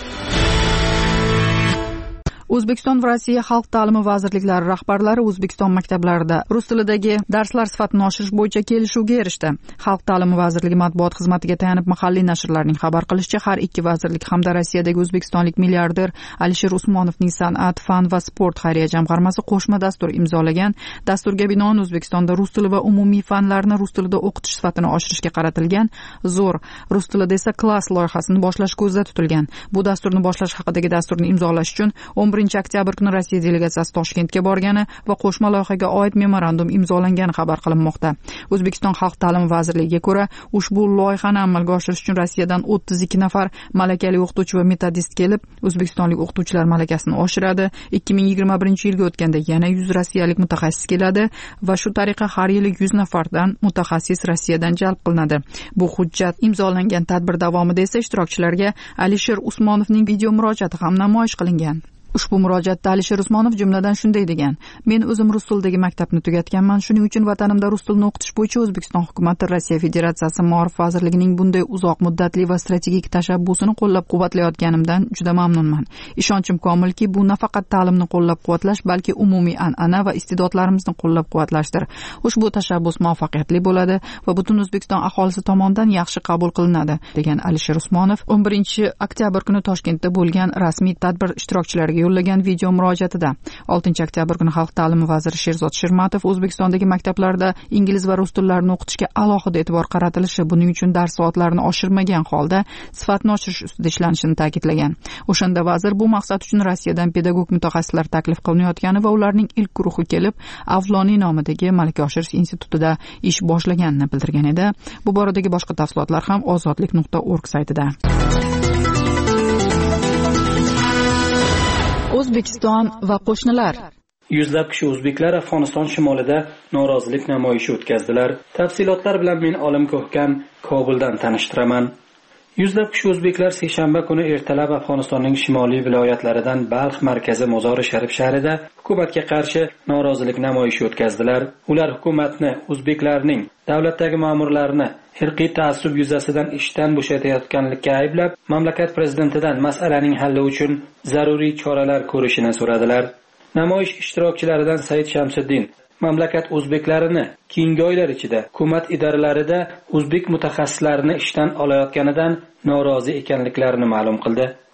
O'zbekiston va Rossiya xalq ta'limi vazirliklari rahbarlari O'zbekiston maktablarida rus tilidagi darslar sifatini oshirish bo'yicha kelishuvga erishdi. Xalq ta'limi vazirligi matbuot xizmatiga tayanib mahalliy nashrlarning xabar qilishicha, har ikki vazirlik hamda Rossiyadagi o'zbekistonlik milliarder Alisher Usmonovning San'at, fan va sport xayriya jamg'armasi qo'shma dastur imzolagan. Dasturga binoan O'zbekistonda rus tili va umumiy fanlarni rus tilida o'qitish sifatini oshirishga qaratilgan zo'r, rus tilida esa klass loyihasini boshlash ko'zda tutilgan. Bu dasturni boshlash haqidagi dasturni imzolash uchun o'n birinchi oktyabr kuni Rossiya delegatsiyasi Toshkentga borgani va qo'shma loyihaga oid memorandum imzolangani xabar qilinmoqda. O'zbekiston xalq ta'limi vazirligiga ko'ra, ushbu loyihani amalga oshirish uchun Rossiyadan o'ttiz ikki nafar malakali o'qituvchi va metodist kelib, o'zbekistonlik o'qituvchilar malakasini oshiradi. ikki ming yigirma birinchi yilga o'tganda yana yuz rossiyalik mutaxassis keladi va shu tariqa har yili yuz nafardan mutaxassis Rossiyadan jalb qilinadi. Bu hujjat imzolangan tadbir davomida esa ishtirokchilarga Alisher Usmonovning video murojaati ham namoyish qilingan. Ushbu murojaatda Alisher Usmonov jumladan shunday degan: "Men o'zim rus tilidagi maktabni tugatganman. Shuning uchun vatanimda rus tilini o'qitish bo'yicha O'zbekiston hukumati Rossiya Federatsiyasi Ma'rif vazirligining bunday uzoq muddatli va strategik tashabbusini qo'llab-quvvatlayotganimdan juda mamnunman. Ishonchim komilki, bu nafaqat ta'limni qo'llab-quvvatlash, balki umumiy an'ana va iste'dodlarimizni qo'llab-quvvatlashdir. Ushbu tashabbus muvaffaqiyatli bo'ladi va butun O'zbekiston aholisi tomonidan yaxshi qabul qilinadi", degan Alisher Usmonov o'n birinchi oktyabr kuni Toshkentda bo'lgan rasmiy tadbir ishtirokchilariga yo'llagan video murojaatida. oltinchi oktyabr kuni Xalq ta'limi vaziri Sherzod Shermatov O'zbekistondagi maktablarda ingliz va rus tillarini o'qitishga alohida e'tibor qaratilishi, buning uchun dars soatlarini oshirmagan holda sifatni oshirish ustida ishlanishini ta'kidlagan. O'shanda vazir bu maqsad uchun Rossiyadan pedagog mutaxassislar taklif qilinayotgani va ularning ilk guruhi kelib, Avloniy nomidagi malaka oshirish institutida ish boshlaganini bildirgan edi. Bu boradagi boshqa tafsilotlar ham ozodlik nuqta org saytida. O'zbekiston va qo'shnilar. Yuzlab kishi o'zbeklar Afg'oniston shimolida norozilik namoyishi o'tkazdilar. Tafsilotlar bilan men Olim Ko'hkan Kobuldan tanishtiraman. Yuzlab kishi o'zbeklar seshanba kuni ertalab Afg'onistonning shimoliy viloyatlaridan Balx markazi Mozori Sharif shahrida hukumatga qarshi norozilik namoyishi o'tkazdilar. Ular hukumatni, o'zbeklarning, davlatdagi ma'murlarni irqiy ta'assub yuzasidan ishdan bo'shatayotganlikka ayblab, mamlakat prezidentidan masalaning halli uchun zaruriy choralar ko'rishini so'radilar. Namoyish ishtirokchilaridan Said Shamsiddin mamlakat o'zbeklarini keyingi oylar ichida hukumat idoralarida o'zbek mutaxassislarini ishdan olayotganidan norozi ekanliklarini ma'lum qildi.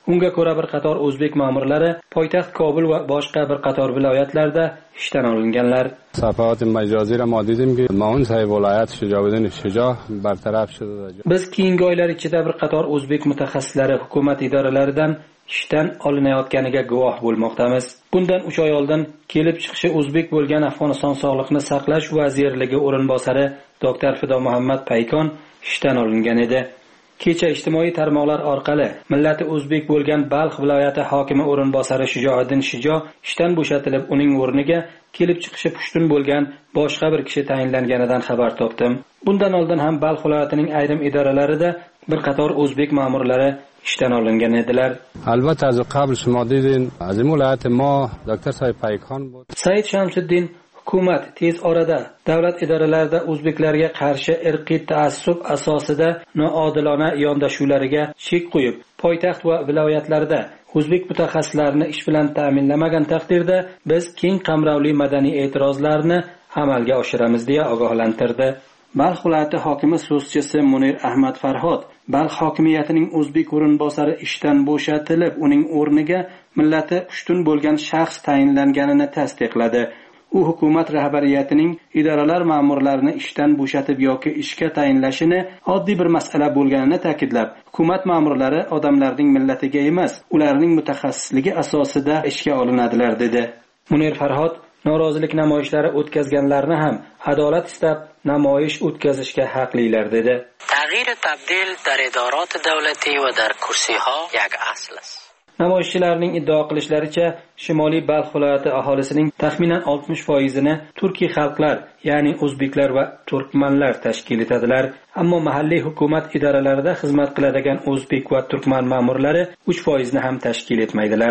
Unga ko'ra bir qator o'zbek ma'murlari poytaxt Kobul va boshqa bir qator viloyatlarda ishdan olinganlar. صفحات مجازی را ما دیدیم که معاون ولایت شجاعالدین شجاع برطرف شده. Biz keyingi oylar ichida bir qator o'zbek mutaxassislari hukumat idoralaridan ishdan olinayotganiga guvoh bo'lmoqdamiz. Bundan uch oy oldin kelib chiqishi o'zbek bo'lgan Afg'oniston Sog'liqni saqlash vazirligi o'rinbosari doktor Fido Muhammad Paykon ishdan olingan edi. Kecha ijtimoiy tarmoqlar orqali millati o'zbek bo'lgan Balx viloyati hokimi o'rinbosari Shijoaddin Shijo ishdan bo'shatilib, uning o'rniga kelib chiqishi pushtun bo'lgan boshqa bir kishi tayinlanganidan xabar topdim. Bundan oldin ham Balx viloyatining ayrim idoralarida bir qator o'zbek ma'murlari ishdan olingan edilar. Albatta az qabl shuma dedin, az این ولایت ما دکتر صاحب پایکان بود. Said Shamsuddin hukumat tez orada davlat idoralarida o'zbeklarga qarshi irqiy taassub asosida noodilona yondashuvlariga chek qo'yib, poytaxt va viloyatlarda o'zbek mutaxassislarini ish bilan ta'minlamagan taqdirda biz keng qamrovli madaniy e'tirozlarni amalga oshiramiz deya ogohlantirdi. Balx viloyati hokimi so'zchisi Munir Ahmad Farhod Balx hokimiyatining o'zbek o'rinbosari ishdan bo'shatilib, uning o'rniga millati pushtun bo'lgan shaxs tayinlanganini tasdiqladi. U hukumat rahbariyatining idoralar ma'murlarini ishdan bo'shatib yoki ishga tayinlashini oddiy bir masala bo'lganini ta'kidlab, hukumat ma'murlari odamlarning millatiga emas, ularning mutaxassisligi asosida ishga olinadilar dedi. Munir Farhod norozilik namoyishlari o'tkazganlarni ham adolat istab namoyish o'tkazishga haqlilar dedi. تغییر تبدیل در ادارات دولتی و در کرسی‌ها یک اصل است. Namoyishchilarning iddao qilishlaricha, Shimoliy Balx viloyati aholisining taxminan oltmish foizini turkiy xalqlar, ya'ni o'zbeklar va turkmanlar tashkil etadilar. Ammo mahalliy hukumat idoralarida xizmat qiladigan o'zbek va turkman ma'murlari uch foizni ham tashkil etmaydilar.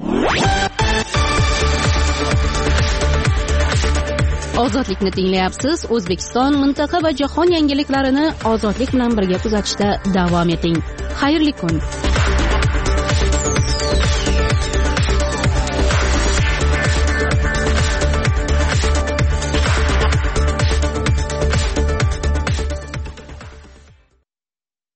Ozodlikni tinglayapsiz. O'zbekiston, mintaqa va jahon yangiliklarini ozodlik bilan birga kuzatishda davom eting. Xayrli kun.